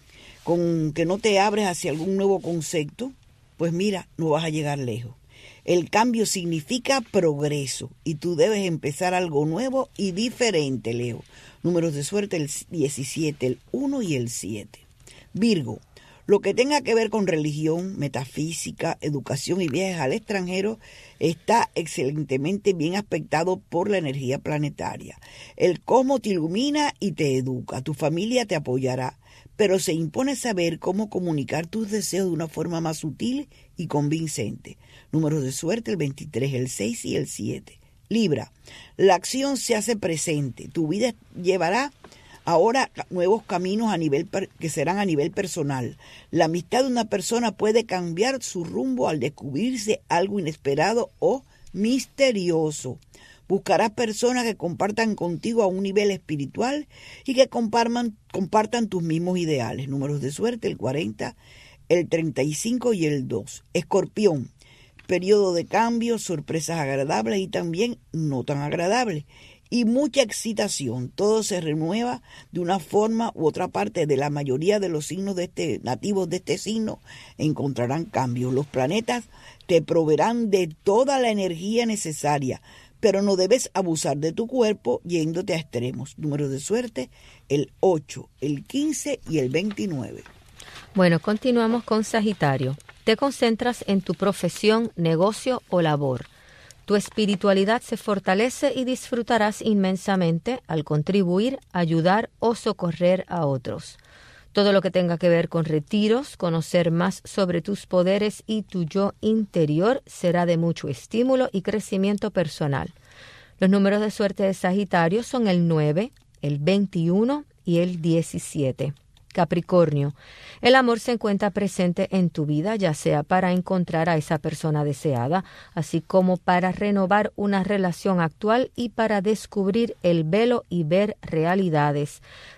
con que no te abres hacia algún nuevo concepto, pues mira, no vas a llegar lejos. El cambio significa progreso y tú debes empezar algo nuevo y diferente, Leo. Números de suerte: el diecisiete, el uno y el siete. Virgo, lo que tenga que ver con religión, metafísica, educación y viajes al extranjero está excelentemente bien aspectado por la energía planetaria. El cosmos te ilumina y te educa, tu familia te apoyará, pero se impone saber cómo comunicar tus deseos de una forma más sutil y convincente. Números de suerte: el veintitrés, el seis y el siete. Libra, la acción se hace presente, tu vida llevará ahora nuevos caminos a nivel que serán a nivel personal. La amistad de una persona puede cambiar su rumbo al descubrirse algo inesperado o misterioso. Buscarás personas que compartan contigo a un nivel espiritual y que compartan, compartan tus mismos ideales. Números de suerte: el cuarenta, el treinta y cinco y el dos. Escorpión, periodo de cambio, sorpresas agradables y también no tan agradables. Y mucha excitación. Todo se renueva de una forma u otra parte. De la mayoría de los signos de este, nativos de este signo encontrarán cambios. Los planetas te proveerán de toda la energía necesaria, pero no debes abusar de tu cuerpo yéndote a extremos. Números de suerte: el ocho, el quince y el veintinueve. Bueno, continuamos con Sagitario. Te concentras en tu profesión, negocio o labor. Tu espiritualidad se fortalece y disfrutarás inmensamente al contribuir, ayudar o socorrer a otros. Todo lo que tenga que ver con retiros, conocer más sobre tus poderes y tu yo interior será de mucho estímulo y crecimiento personal. Los números de suerte de Sagitario son el nueve, el veintiuno y el diecisiete. Capricornio, el amor se encuentra presente en tu vida, ya sea para encontrar a esa persona deseada, así como para renovar una relación actual y para descubrir el velo y ver realidades.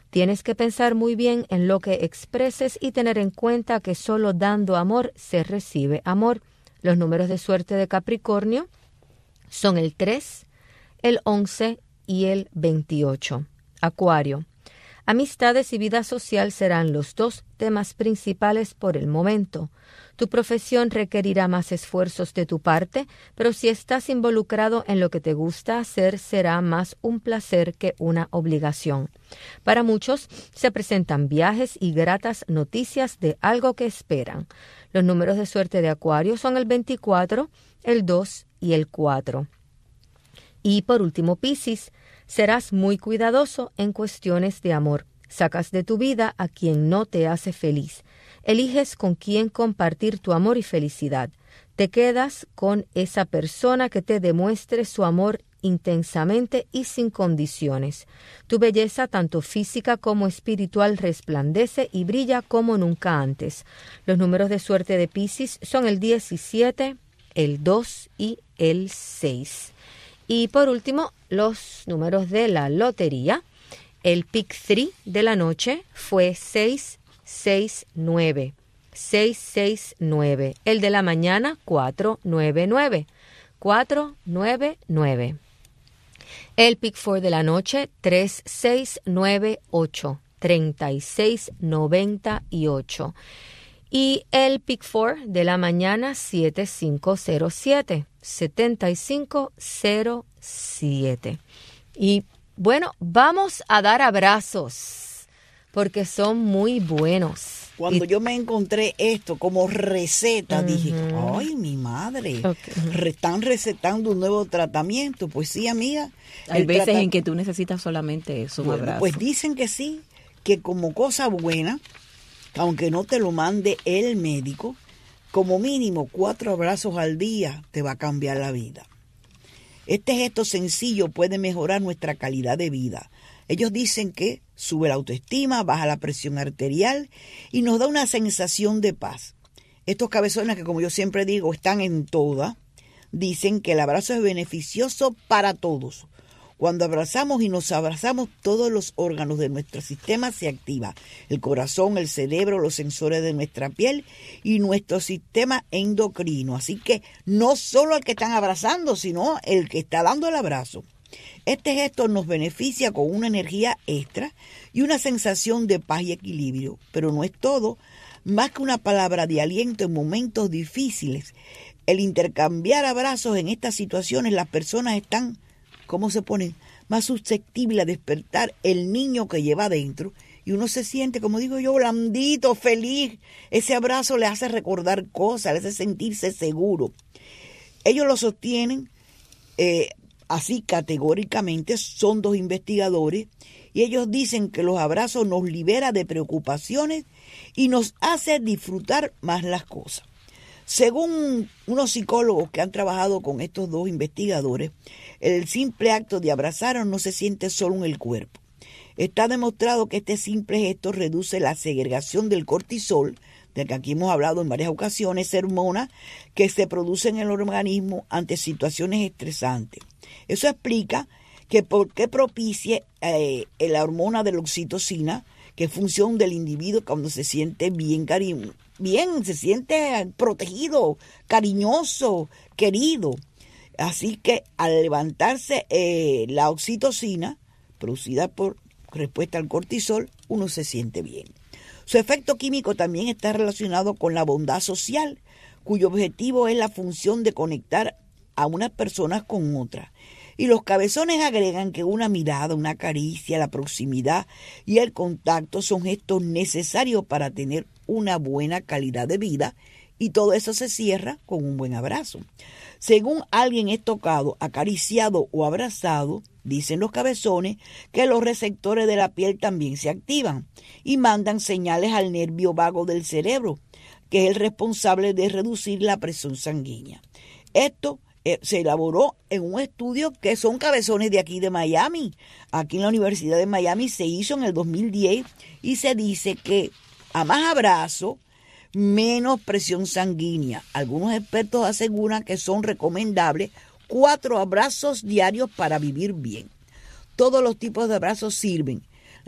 Tienes que pensar muy bien en lo que expreses y tener en cuenta que solo dando amor se recibe amor. Los números de suerte de Capricornio son el tres, el once y el veintiocho. Acuario. Amistades y vida social serán los dos temas principales por el momento. Tu profesión requerirá más esfuerzos de tu parte, pero si estás involucrado en lo que te gusta hacer, será más un placer que una obligación. Para muchos, se presentan viajes y gratas noticias de algo que esperan. Los números de suerte de Acuario son el veinticuatro, el dos y el cuatro. Y por último, Piscis, serás muy cuidadoso en cuestiones de amor. Sacas de tu vida a quien no te hace feliz. Eliges con quién compartir tu amor y felicidad. Te quedas con esa persona que te demuestre su amor intensamente y sin condiciones. Tu belleza, tanto física como espiritual, resplandece y brilla como nunca antes. Los números de suerte de Piscis son el diecisiete, el dos y el seis. Y por último, los números de la lotería. El pick tres de la noche fue seis seis nueve. seis seis nueve. El de la mañana, cuatro nueve nueve. cuatro nueve nueve. El pick cuatro de la noche, tres seis nueve ocho. treinta y seis noventa y ocho. Y el pick cuatro de la mañana, siete cinco cero siete. setenta y cinco cero siete. Y bueno, vamos a dar abrazos porque son muy buenos. Cuando y, yo me encontré esto como receta, uh-huh. dije, ¡ay, mi madre! Okay. Re, están recetando un nuevo tratamiento. Pues sí, amiga. Hay veces trata- en que tú necesitas solamente eso, un bueno, abrazo. Pues dicen que sí, que como cosa buena, aunque no te lo mande el médico, como mínimo cuatro abrazos al día te va a cambiar la vida. Este gesto sencillo puede mejorar nuestra calidad de vida. Ellos dicen que sube la autoestima, baja la presión arterial y nos da una sensación de paz. Estos cabezones que, como yo siempre digo, están en toda, dicen que el abrazo es beneficioso para todos. Cuando abrazamos y nos abrazamos, todos los órganos de nuestro sistema se activan. El corazón, el cerebro, los sensores de nuestra piel y nuestro sistema endocrino. Así que no solo el que están abrazando, sino el que está dando el abrazo. Este gesto nos beneficia con una energía extra y una sensación de paz y equilibrio. Pero no es todo, más que una palabra de aliento en momentos difíciles. El intercambiar abrazos en estas situaciones, las personas están... ¿Cómo se pone? Más susceptible a despertar el niño que lleva adentro y uno se siente, como digo yo, blandito, feliz. Ese abrazo le hace recordar cosas, le hace sentirse seguro. Ellos lo sostienen eh, así categóricamente, son dos investigadores y ellos dicen que los abrazos nos libera de preocupaciones y nos hace disfrutar más las cosas. Según unos psicólogos que han trabajado con estos dos investigadores, el simple acto de abrazar no se siente solo en el cuerpo. Está demostrado que este simple gesto reduce la segregación del cortisol, del que aquí hemos hablado en varias ocasiones, hormona que se produce en el organismo ante situaciones estresantes. Eso explica que por qué propicia eh, la hormona de la oxitocina, que es función del individuo cuando se siente bien cariñoso. Bien, se siente protegido, cariñoso, querido. Así que al levantarse eh, la oxitocina, producida por respuesta al cortisol, uno se siente bien. Su efecto químico también está relacionado con la bondad social, cuyo objetivo es la función de conectar a unas personas con otras. Y los cabezones agregan que una mirada, una caricia, la proximidad y el contacto son gestos necesarios para tener una buena calidad de vida y todo eso se cierra con un buen abrazo. Según alguien es tocado, acariciado o abrazado, dicen los cabezones que los receptores de la piel también se activan y mandan señales al nervio vago del cerebro, que es el responsable de reducir la presión sanguínea. Esto Eh, se elaboró en un estudio que son cabezones de aquí de Miami. Aquí en la Universidad de Miami se hizo en el dos mil diez y se dice que a más abrazo, menos presión sanguínea. Algunos expertos aseguran que son recomendables cuatro abrazos diarios para vivir bien. Todos los tipos de abrazos sirven.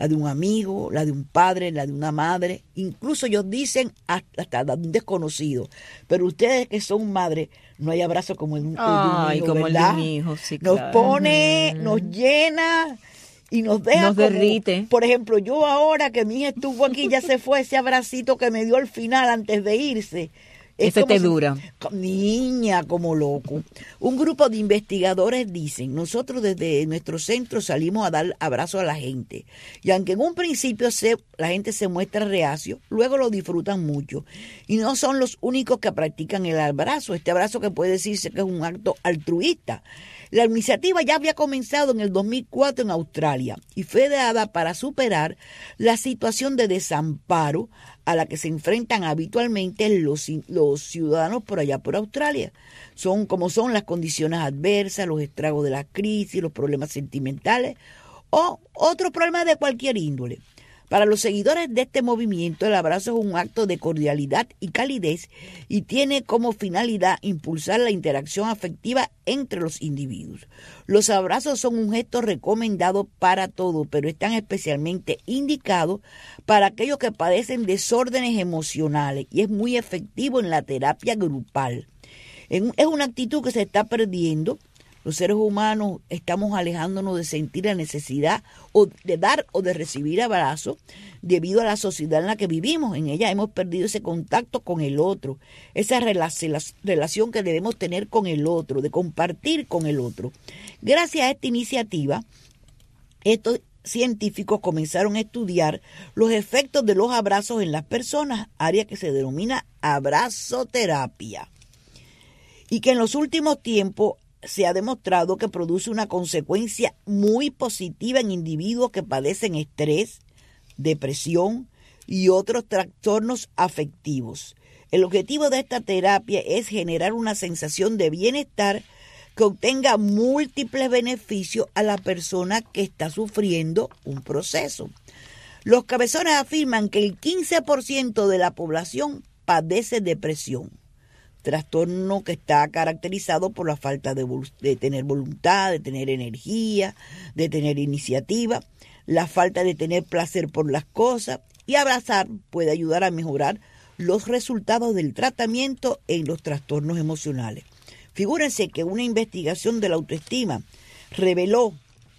la de un amigo, la de un padre, la de una madre, incluso ellos dicen hasta, hasta de un desconocido. Pero ustedes que son madres, no hay abrazo como el, el Ay, de un hijo, como ¿verdad? el de un hijo, sí, Nos claro. pone, uh-huh. nos llena y nos deja nos como, derrite. Por ejemplo, yo ahora que mi hija estuvo aquí, ya se fue ese abracito que me dio al final antes de irse. Ese te si, dura. Niña, como loco. Un grupo de investigadores dicen, nosotros desde nuestro centro salimos a dar abrazo a la gente. Y aunque en un principio se, la gente se muestra reacio, luego lo disfrutan mucho. Y no son los únicos que practican el abrazo. Este abrazo que puede decirse que es un acto altruista. La iniciativa ya había comenzado en el dos mil cuatro en Australia y fue dada para superar la situación de desamparo a la que se enfrentan habitualmente los, los ciudadanos por allá por Australia. Son como son las condiciones adversas, los estragos de la crisis, los problemas sentimentales o otros problemas de cualquier índole. Para los seguidores de este movimiento, el abrazo es un acto de cordialidad y calidez y tiene como finalidad impulsar la interacción afectiva entre los individuos. Los abrazos son un gesto recomendado para todos, pero están especialmente indicados para aquellos que padecen desórdenes emocionales y es muy efectivo en la terapia grupal. Es una actitud que se está perdiendo. Los seres humanos estamos alejándonos de sentir la necesidad o de dar o de recibir abrazos debido a la sociedad en la que vivimos. En ella hemos perdido ese contacto con el otro, esa relación que debemos tener con el otro, de compartir con el otro. Gracias a esta iniciativa, estos científicos comenzaron a estudiar los efectos de los abrazos en las personas, área que se denomina abrazoterapia, y que en los últimos tiempos se ha demostrado que produce una consecuencia muy positiva en individuos que padecen estrés, depresión y otros trastornos afectivos. El objetivo de esta terapia es generar una sensación de bienestar que obtenga múltiples beneficios a la persona que está sufriendo un proceso. Los cabezones afirman que el quince por ciento de la población padece depresión, trastorno que está caracterizado por la falta de, de tener voluntad, de tener energía, de tener iniciativa, la falta de tener placer por las cosas, y abrazar puede ayudar a mejorar los resultados del tratamiento en los trastornos emocionales. Figúrense que una investigación de la autoestima reveló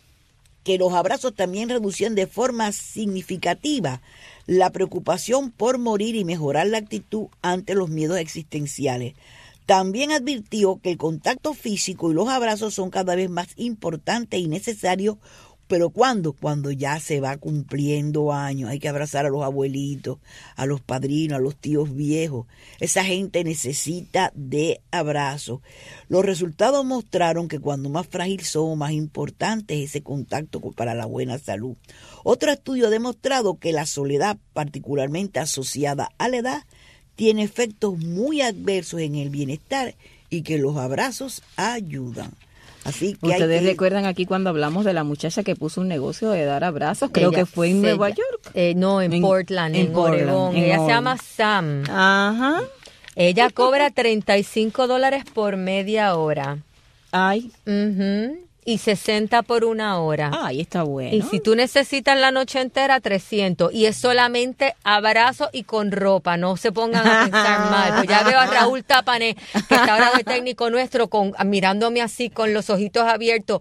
que los abrazos también reducían de forma significativa la preocupación por morir y mejorar la actitud ante los miedos existenciales. También advirtió que el contacto físico y los abrazos son cada vez más importantes y necesarios. ¿Pero cuándo? Cuando ya se va cumpliendo años. Hay que abrazar a los abuelitos, a los padrinos, a los tíos viejos. Esa gente necesita de abrazos. Los resultados mostraron que cuando más frágil somos, más importante es ese contacto para la buena salud. Otro estudio ha demostrado que la soledad, particularmente asociada a la edad, tiene efectos muy adversos en el bienestar y que los abrazos ayudan. Así que ustedes hay que... recuerdan aquí cuando hablamos de la muchacha que puso un negocio de dar abrazos, creo ella, que fue en Nueva ella, York. Eh, no, en, en Portland, en, en Portland, Oregón. En ella Oregon. Se llama Sam. Ajá. Ella cobra treinta y cinco dólares por media hora. Ay. Uh-huh. Y sesenta por una hora. Ay, está bueno. Y si tú necesitas la noche entera, trescientos. Y es solamente abrazo y con ropa. No se pongan a pensar mal. Pues ya veo a Raúl Tapané, que está ahora de técnico nuestro, con, mirándome así con los ojitos abiertos.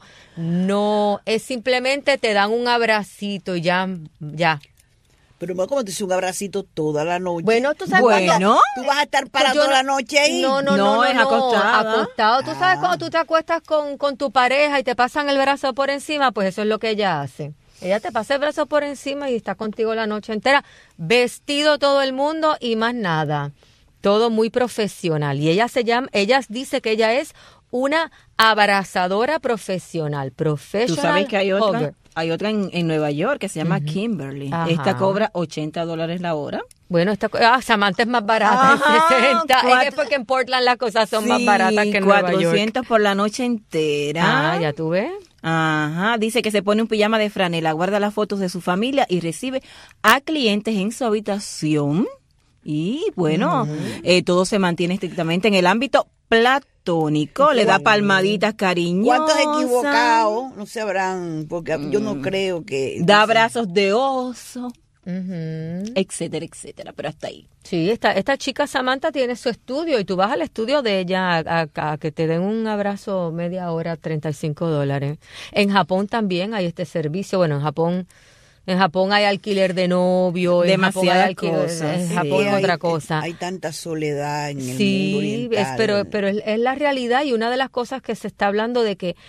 No, es simplemente te dan un abracito y ya, ya. Pero como te dice un abracito toda la noche. Bueno, tú sabes bueno. cuando tú vas a estar parado pues toda la noche ahí. No, no, no, no, no es no, acostada. acostado. Tú Ah. sabes cuando tú te acuestas con, con tu pareja y te pasan el brazo por encima, pues eso es lo que ella hace. Ella te pasa el brazo por encima y está contigo la noche entera, vestido todo el mundo y más nada. Todo muy profesional. Y ella se llama, ella dice que ella es una abrazadora profesional. Professional. Tú sabes que hay otra. hugger. Hay otra en, en Nueva York que se llama uh-huh. Kimberly. Ajá. Esta cobra ochenta dólares la hora. Bueno, esta ah, Samantha es más barata, Ajá, sesenta. cuatro, es porque en Portland las cosas son sí, más baratas que en Nueva York. cuatrocientos por la noche entera. Ah, ya tú ves. Ajá, dice que se pone un pijama de franela, guarda las fotos de su familia y recibe a clientes en su habitación. Y bueno, uh-huh. eh, todo se mantiene estrictamente en el ámbito platónico, le da palmaditas cariñosas. ¿Cuántos equivocados no se habrán? Porque yo no creo que... Da abrazos de oso. Uh-huh. Etcétera, etcétera, pero hasta ahí. Sí, esta, esta chica Samantha tiene su estudio y tú vas al estudio de ella a, a, a que te den un abrazo media hora, treinta y cinco dólares. En Japón también hay este servicio. Bueno, en Japón en Japón hay alquiler de novio, demasiadas cosas. En Sí, Japón es hay, otra cosa. Hay tanta soledad en el sí, mundo oriental. es, pero, pero es, es la realidad y una de las cosas que se está hablando de que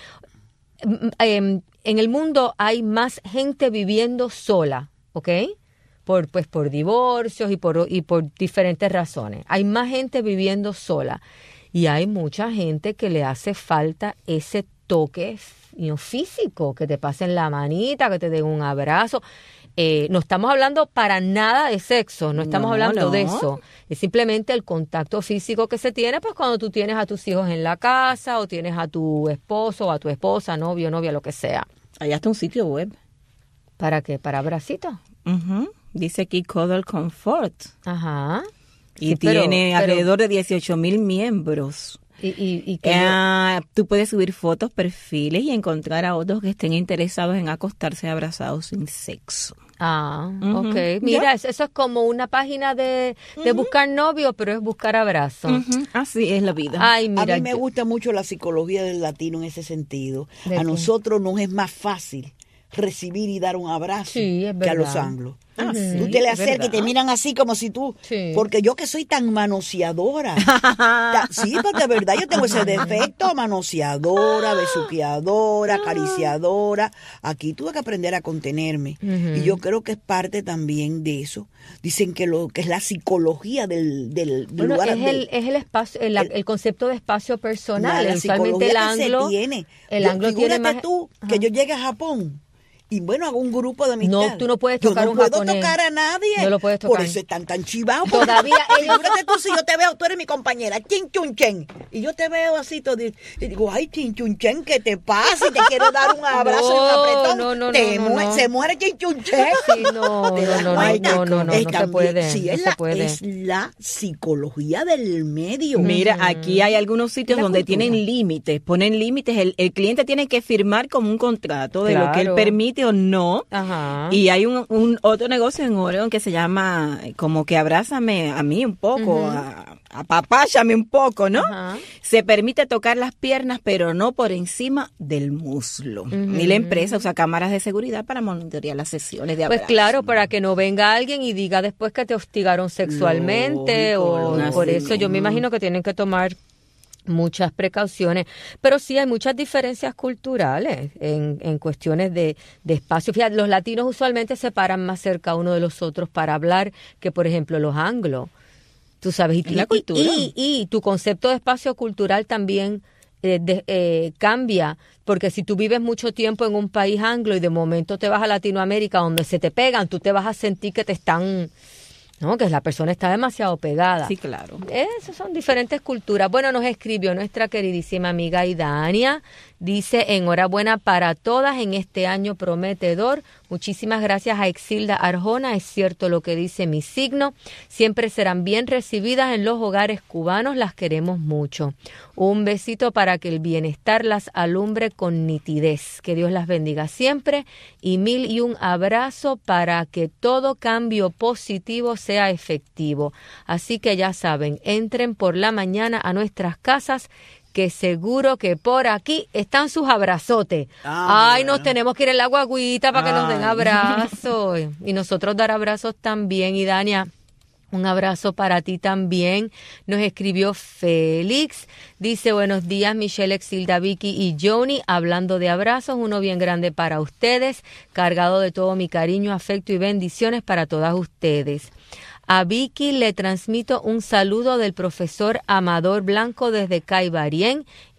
eh, en el mundo hay más gente viviendo sola, ¿ok? Por, pues por divorcios y por, y por diferentes razones. Hay más gente viviendo sola y hay mucha gente que le hace falta ese toque you know, físico, que te pasen la manita, que te den un abrazo. Eh, no estamos hablando para nada de sexo, no estamos No, hablando no. de eso. Es simplemente el contacto físico que se tiene pues cuando tú tienes a tus hijos en la casa o tienes a tu esposo o a tu esposa, novio, novia, lo que sea. Hay hasta un sitio web. ¿Para qué? ¿Para abracitos? Uh-huh. Dice aquí Cuddle Comfort. Ajá. Y Sí, pero- tiene pero- alrededor de dieciocho mil miembros. Y, y, y que Ah, tú puedes subir fotos, perfiles y encontrar a otros que estén interesados en acostarse abrazados sin sexo. Ah, Ujú. ok. Mira, Ya. eso, eso es como una página de, de buscar novio, pero es buscar abrazo. Ujú. Así es la vida. Ay, mira. a mí me yo- gusta mucho la psicología del latino en ese sentido. ¿De A qué? nosotros nos es más fácil recibir y dar un abrazo Sí, es que a los verdad. anglos. Ah, sí, Tú te le es acercas y verdad. te miran así como si tú... Sí. Porque yo que soy tan manoseadora. Ta- sí, porque de verdad yo tengo ese defecto. Manoseadora, besuqueadora, acariciadora. Aquí tuve que aprender a contenerme. Ujú. Y yo creo que es parte también de eso. Dicen que lo que es la psicología del, del, del Bueno, lugar. es del- el, es el espacio, el, el concepto de espacio personal. la, la Usualmente el psicología que anglo, se tiene. el Yo- anglo tiene figúrate más. tú que yo llegue a Japón y bueno, hago un grupo de amistad. No, tú no puedes Yo tocar no un puedo japonés. tocar a nadie. No lo puedes Por tocar. eso están tan chivados. Todavía ellos- Figúrate tú si yo te veo, tú eres mi compañera, chin chun chen. Y yo te veo así todo. Y digo, ay, chin chun chen, ¿qué te pasa? Y te quiero dar un abrazo y un No, apretón. no, no, Te no, mue- no. Se muere chin chun chen. Sí, no, ¿Te no, das no, no, cuenta? no, no, no, no Es se también- puede, Sí, no es, se la, puede. es la psicología del medio. Mira, aquí hay algunos sitios La donde cultura. tienen límites, ponen límites. El, el cliente tiene que firmar como un contrato de lo que él Claro. permite o no. Ajá. Y hay un, un otro negocio en Oregon que se llama eh, como que abrázame a mí un poco, Ujú. a, apapáchame un poco, ¿no? Ajá. Se permite tocar las piernas, pero no por encima del muslo. Y la empresa usa cámaras de seguridad para monitorear las sesiones de Pues abrazo. claro, para que no venga alguien y diga después que te hostigaron sexualmente Lógico, o lógico. por eso yo me imagino que tienen que tomar muchas precauciones, pero sí hay muchas diferencias culturales en, en cuestiones de, de espacio. Fíjate, los latinos usualmente se paran más cerca uno de los otros para hablar que, por ejemplo, los anglos. Tú sabes, y, Es la y- cultura. y- y tu concepto de espacio cultural también eh, de- eh, cambia, porque si tú vives mucho tiempo en un país anglo y de momento te vas a Latinoamérica donde se te pegan, tú te vas a sentir que te están, no, que la persona está demasiado pegada. Sí, claro. Esas son diferentes culturas. Bueno, nos escribió nuestra queridísima amiga Idania. Dice, enhorabuena para todas en este año prometedor. Muchísimas gracias a Exilda Arjona. Es cierto lo que dice mi signo. Siempre serán bien recibidas en los hogares cubanos. Las queremos mucho. Un besito para que el bienestar las alumbre con nitidez. Que Dios las bendiga siempre. Y mil y un abrazo para que todo cambio positivo sea efectivo. Así que ya saben, entren por la mañana a nuestras casas, que seguro que por aquí están sus abrazotes. Ah, Ay, bueno. nos tenemos que ir en la guaguita para que nos den Ay. abrazos. Y nosotros dar abrazos también. Y Dania, un abrazo para ti también. Nos escribió Félix. Dice, buenos días, Michelle, Exilda, Vicky y Joni. Hablando de abrazos, uno bien grande para ustedes. Cargado de todo mi cariño, afecto y bendiciones para todas ustedes. A Vicky le transmito un saludo del profesor Amador Blanco desde Caibarien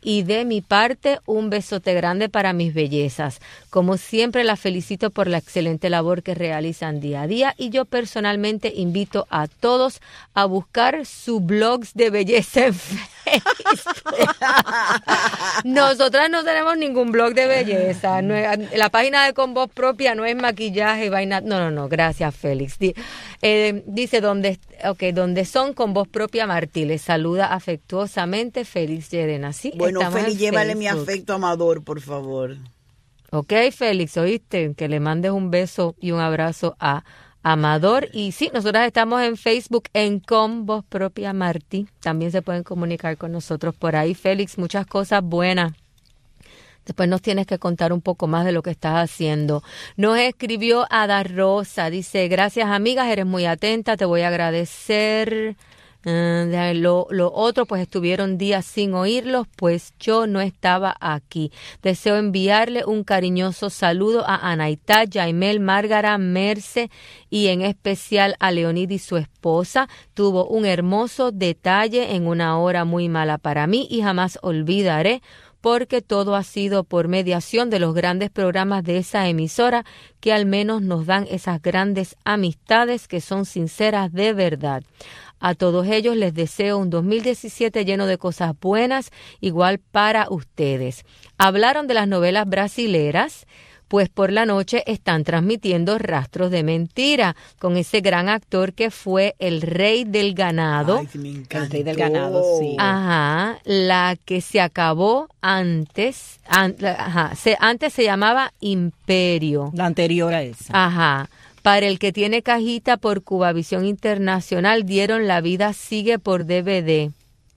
y de mi parte un besote grande para mis bellezas. Como siempre las felicito por la excelente labor que realizan día a día y yo personalmente invito a todos a buscar sus blogs de belleza en Facebook. Nosotras no tenemos ningún blog de belleza. No es, la página de Con Voz Propia no es maquillaje y vaina. No, no, no. Gracias, Félix. Di, eh, dice donde, okay, donde son Con Voz Propia Martí. Les saluda afectuosamente Félix Llerena. Sí, bueno, Félix, llévale Facebook. Mi afecto amador, por favor. Ok, Félix, oíste, que le mandes un beso y un abrazo a Amador. Y sí, nosotras estamos en Facebook en Con Voz Propia Martí. También se pueden comunicar con nosotros por ahí. Félix, muchas cosas buenas. Después nos tienes que contar un poco más de lo que estás haciendo. Nos escribió Ada Rosa. Dice, gracias amigas, eres muy atenta, te voy a agradecer. Uh, lo, lo otro, pues estuvieron días sin oírlos, pues yo no estaba aquí. Deseo enviarle un cariñoso saludo a Anaitá, Yaimel, Márgara, Merce y en especial a Leonid y su esposa. Tuvo un hermoso detalle en una hora muy mala para mí y jamás olvidaré, porque todo ha sido por mediación de los grandes programas de esa emisora que al menos nos dan esas grandes amistades que son sinceras de verdad. A todos ellos les deseo un dos mil diecisiete lleno de cosas buenas, igual para ustedes. Hablaron de las novelas brasileras, pues por la noche están transmitiendo Rastros de Mentira, con ese gran actor que fue el Rey del Ganado. Ay, me encantó. El Rey del Ganado, sí. Ajá, la que se acabó antes, an, ajá, se, antes se llamaba Imperio. La anterior a esa. Ajá. Para el que tiene cajita por Cubavisión Internacional, dieron La Vida Sigue por D V D.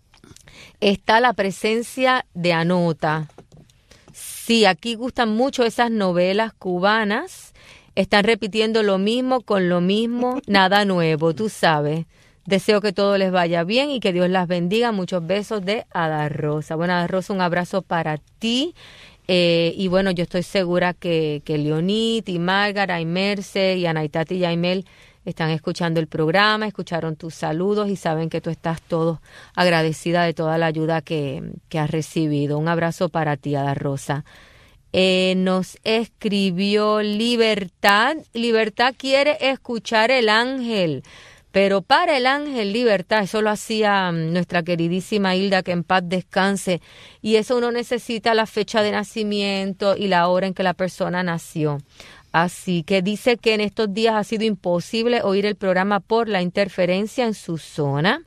Está la presencia de Anota. Sí, aquí gustan mucho esas novelas cubanas. Están repitiendo lo mismo con lo mismo, nada nuevo, tú sabes. Deseo que todo les vaya bien y que Dios las bendiga. Muchos besos de Ada Rosa. Bueno, Ada Rosa, un abrazo para ti. Eh, y bueno, yo estoy segura que, que Leonid y Márgara y Merce y Anaitati y Yaimel están escuchando el programa, escucharon tus saludos y saben que tú estás todo agradecida de toda la ayuda que, que has recibido. Un abrazo para ti, Ada Rosa. Eh, nos escribió Libertad. Libertad quiere escuchar El Ángel. Pero para El Ángel, Libertad, eso lo hacía nuestra queridísima Hilda, que en paz descanse. Y eso uno necesita la fecha de nacimiento y la hora en que la persona nació. Así que dice que en estos días ha sido imposible oír el programa por la interferencia en su zona.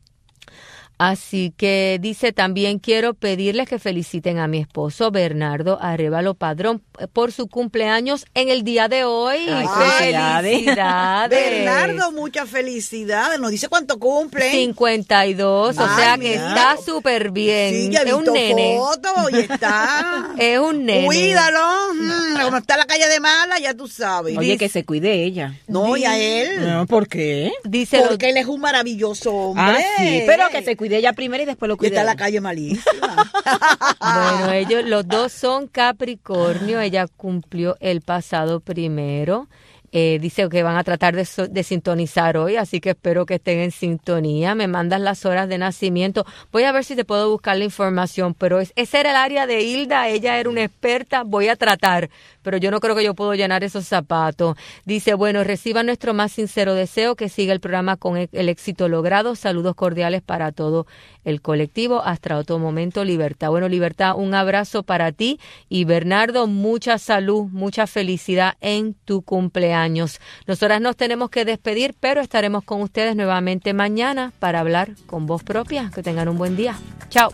Así que dice, también quiero pedirles que feliciten a mi esposo Bernardo Arevalo Padrón por su cumpleaños en el día de hoy. Ay, felicidades. ¡Felicidades! Bernardo, muchas felicidades. Nos dice cuánto cumple. cincuenta y dos, o Ay, sea que mira. está súper bien. Sí, ya he es un visto nene. fotos y está. Es un nene. Cuídalo. Mm, como está la calle de Mala, ya tú sabes. Oye, que se cuide ella. No, y a él. No, ¿por qué? Dice Porque él es un maravilloso hombre. Ah, sí, pero que se cuide ella primero y después lo Y cuide. está en la él. calle malísima. Bueno, ellos, los dos son Capricornio. Ella cumplió el pasado primero. Eh, dice que van a tratar de, so- de sintonizar hoy, así que espero que estén en sintonía. Me mandas las horas de nacimiento. Voy a ver si te puedo buscar la información, pero es, ese era el área de Hilda. Ella era una experta. Voy a tratar, pero yo no creo que yo puedo llenar esos zapatos. Dice, bueno, reciba nuestro más sincero deseo, que siga el programa con el, el éxito logrado. Saludos cordiales para todo el colectivo. Hasta otro momento, Libertad. Bueno, Libertad, un abrazo para ti. Y Bernardo, mucha salud, mucha felicidad en tu cumpleaños. Nosotras nos tenemos que despedir, pero estaremos con ustedes nuevamente mañana para hablar con voz propia. Que tengan un buen día. Chao.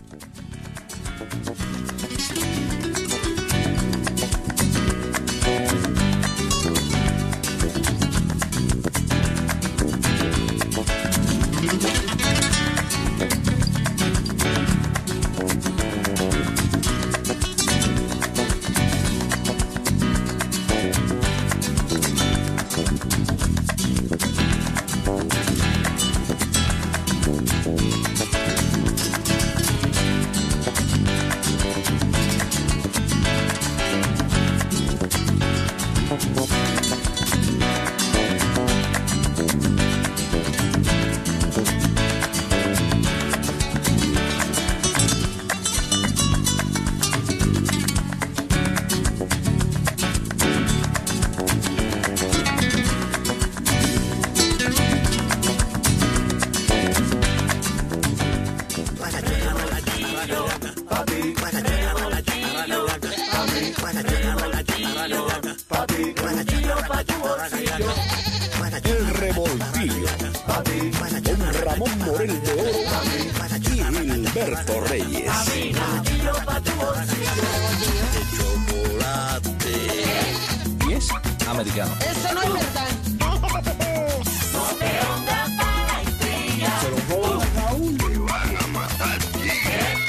pa' ti, revoltillo pa' tu bolsillo. El revoltillo. Con Ramón Morel de Oro y Gilberto Reyes. Revoltillo pa' tu bolsillo. Chocolate. Y es americano. Eso no es verdad. No te onda para estrella. Se lo roban a Raúl. Te van a matar bien.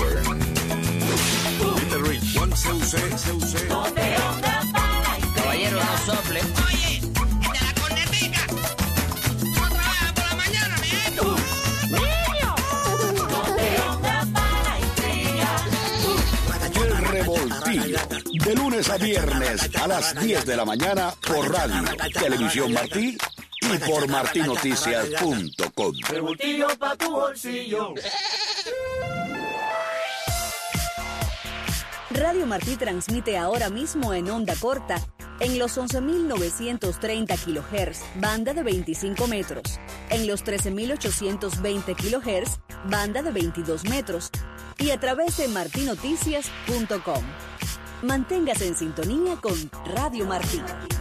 Little Rich. One C U C. C U C. No te onda para estrella. Caballero, no sople. Oye, de la cornetica. No trabaja por la mañana, mi hijo. ¡Niño! No te onda para estrella. El revoltillo. De lunes a viernes a las diez de la mañana por radio, Televisión Martí y por martí noticias punto com. Revoltillo pa' tu bolsillo. Radio Martí transmite ahora mismo en onda corta en los once mil novecientos treinta kilohertz, banda de veinticinco metros, en los trece mil ochocientos veinte kilohertz, banda de veintidós metros, y a través de martí noticias punto com. Manténgase en sintonía con Radio Martí.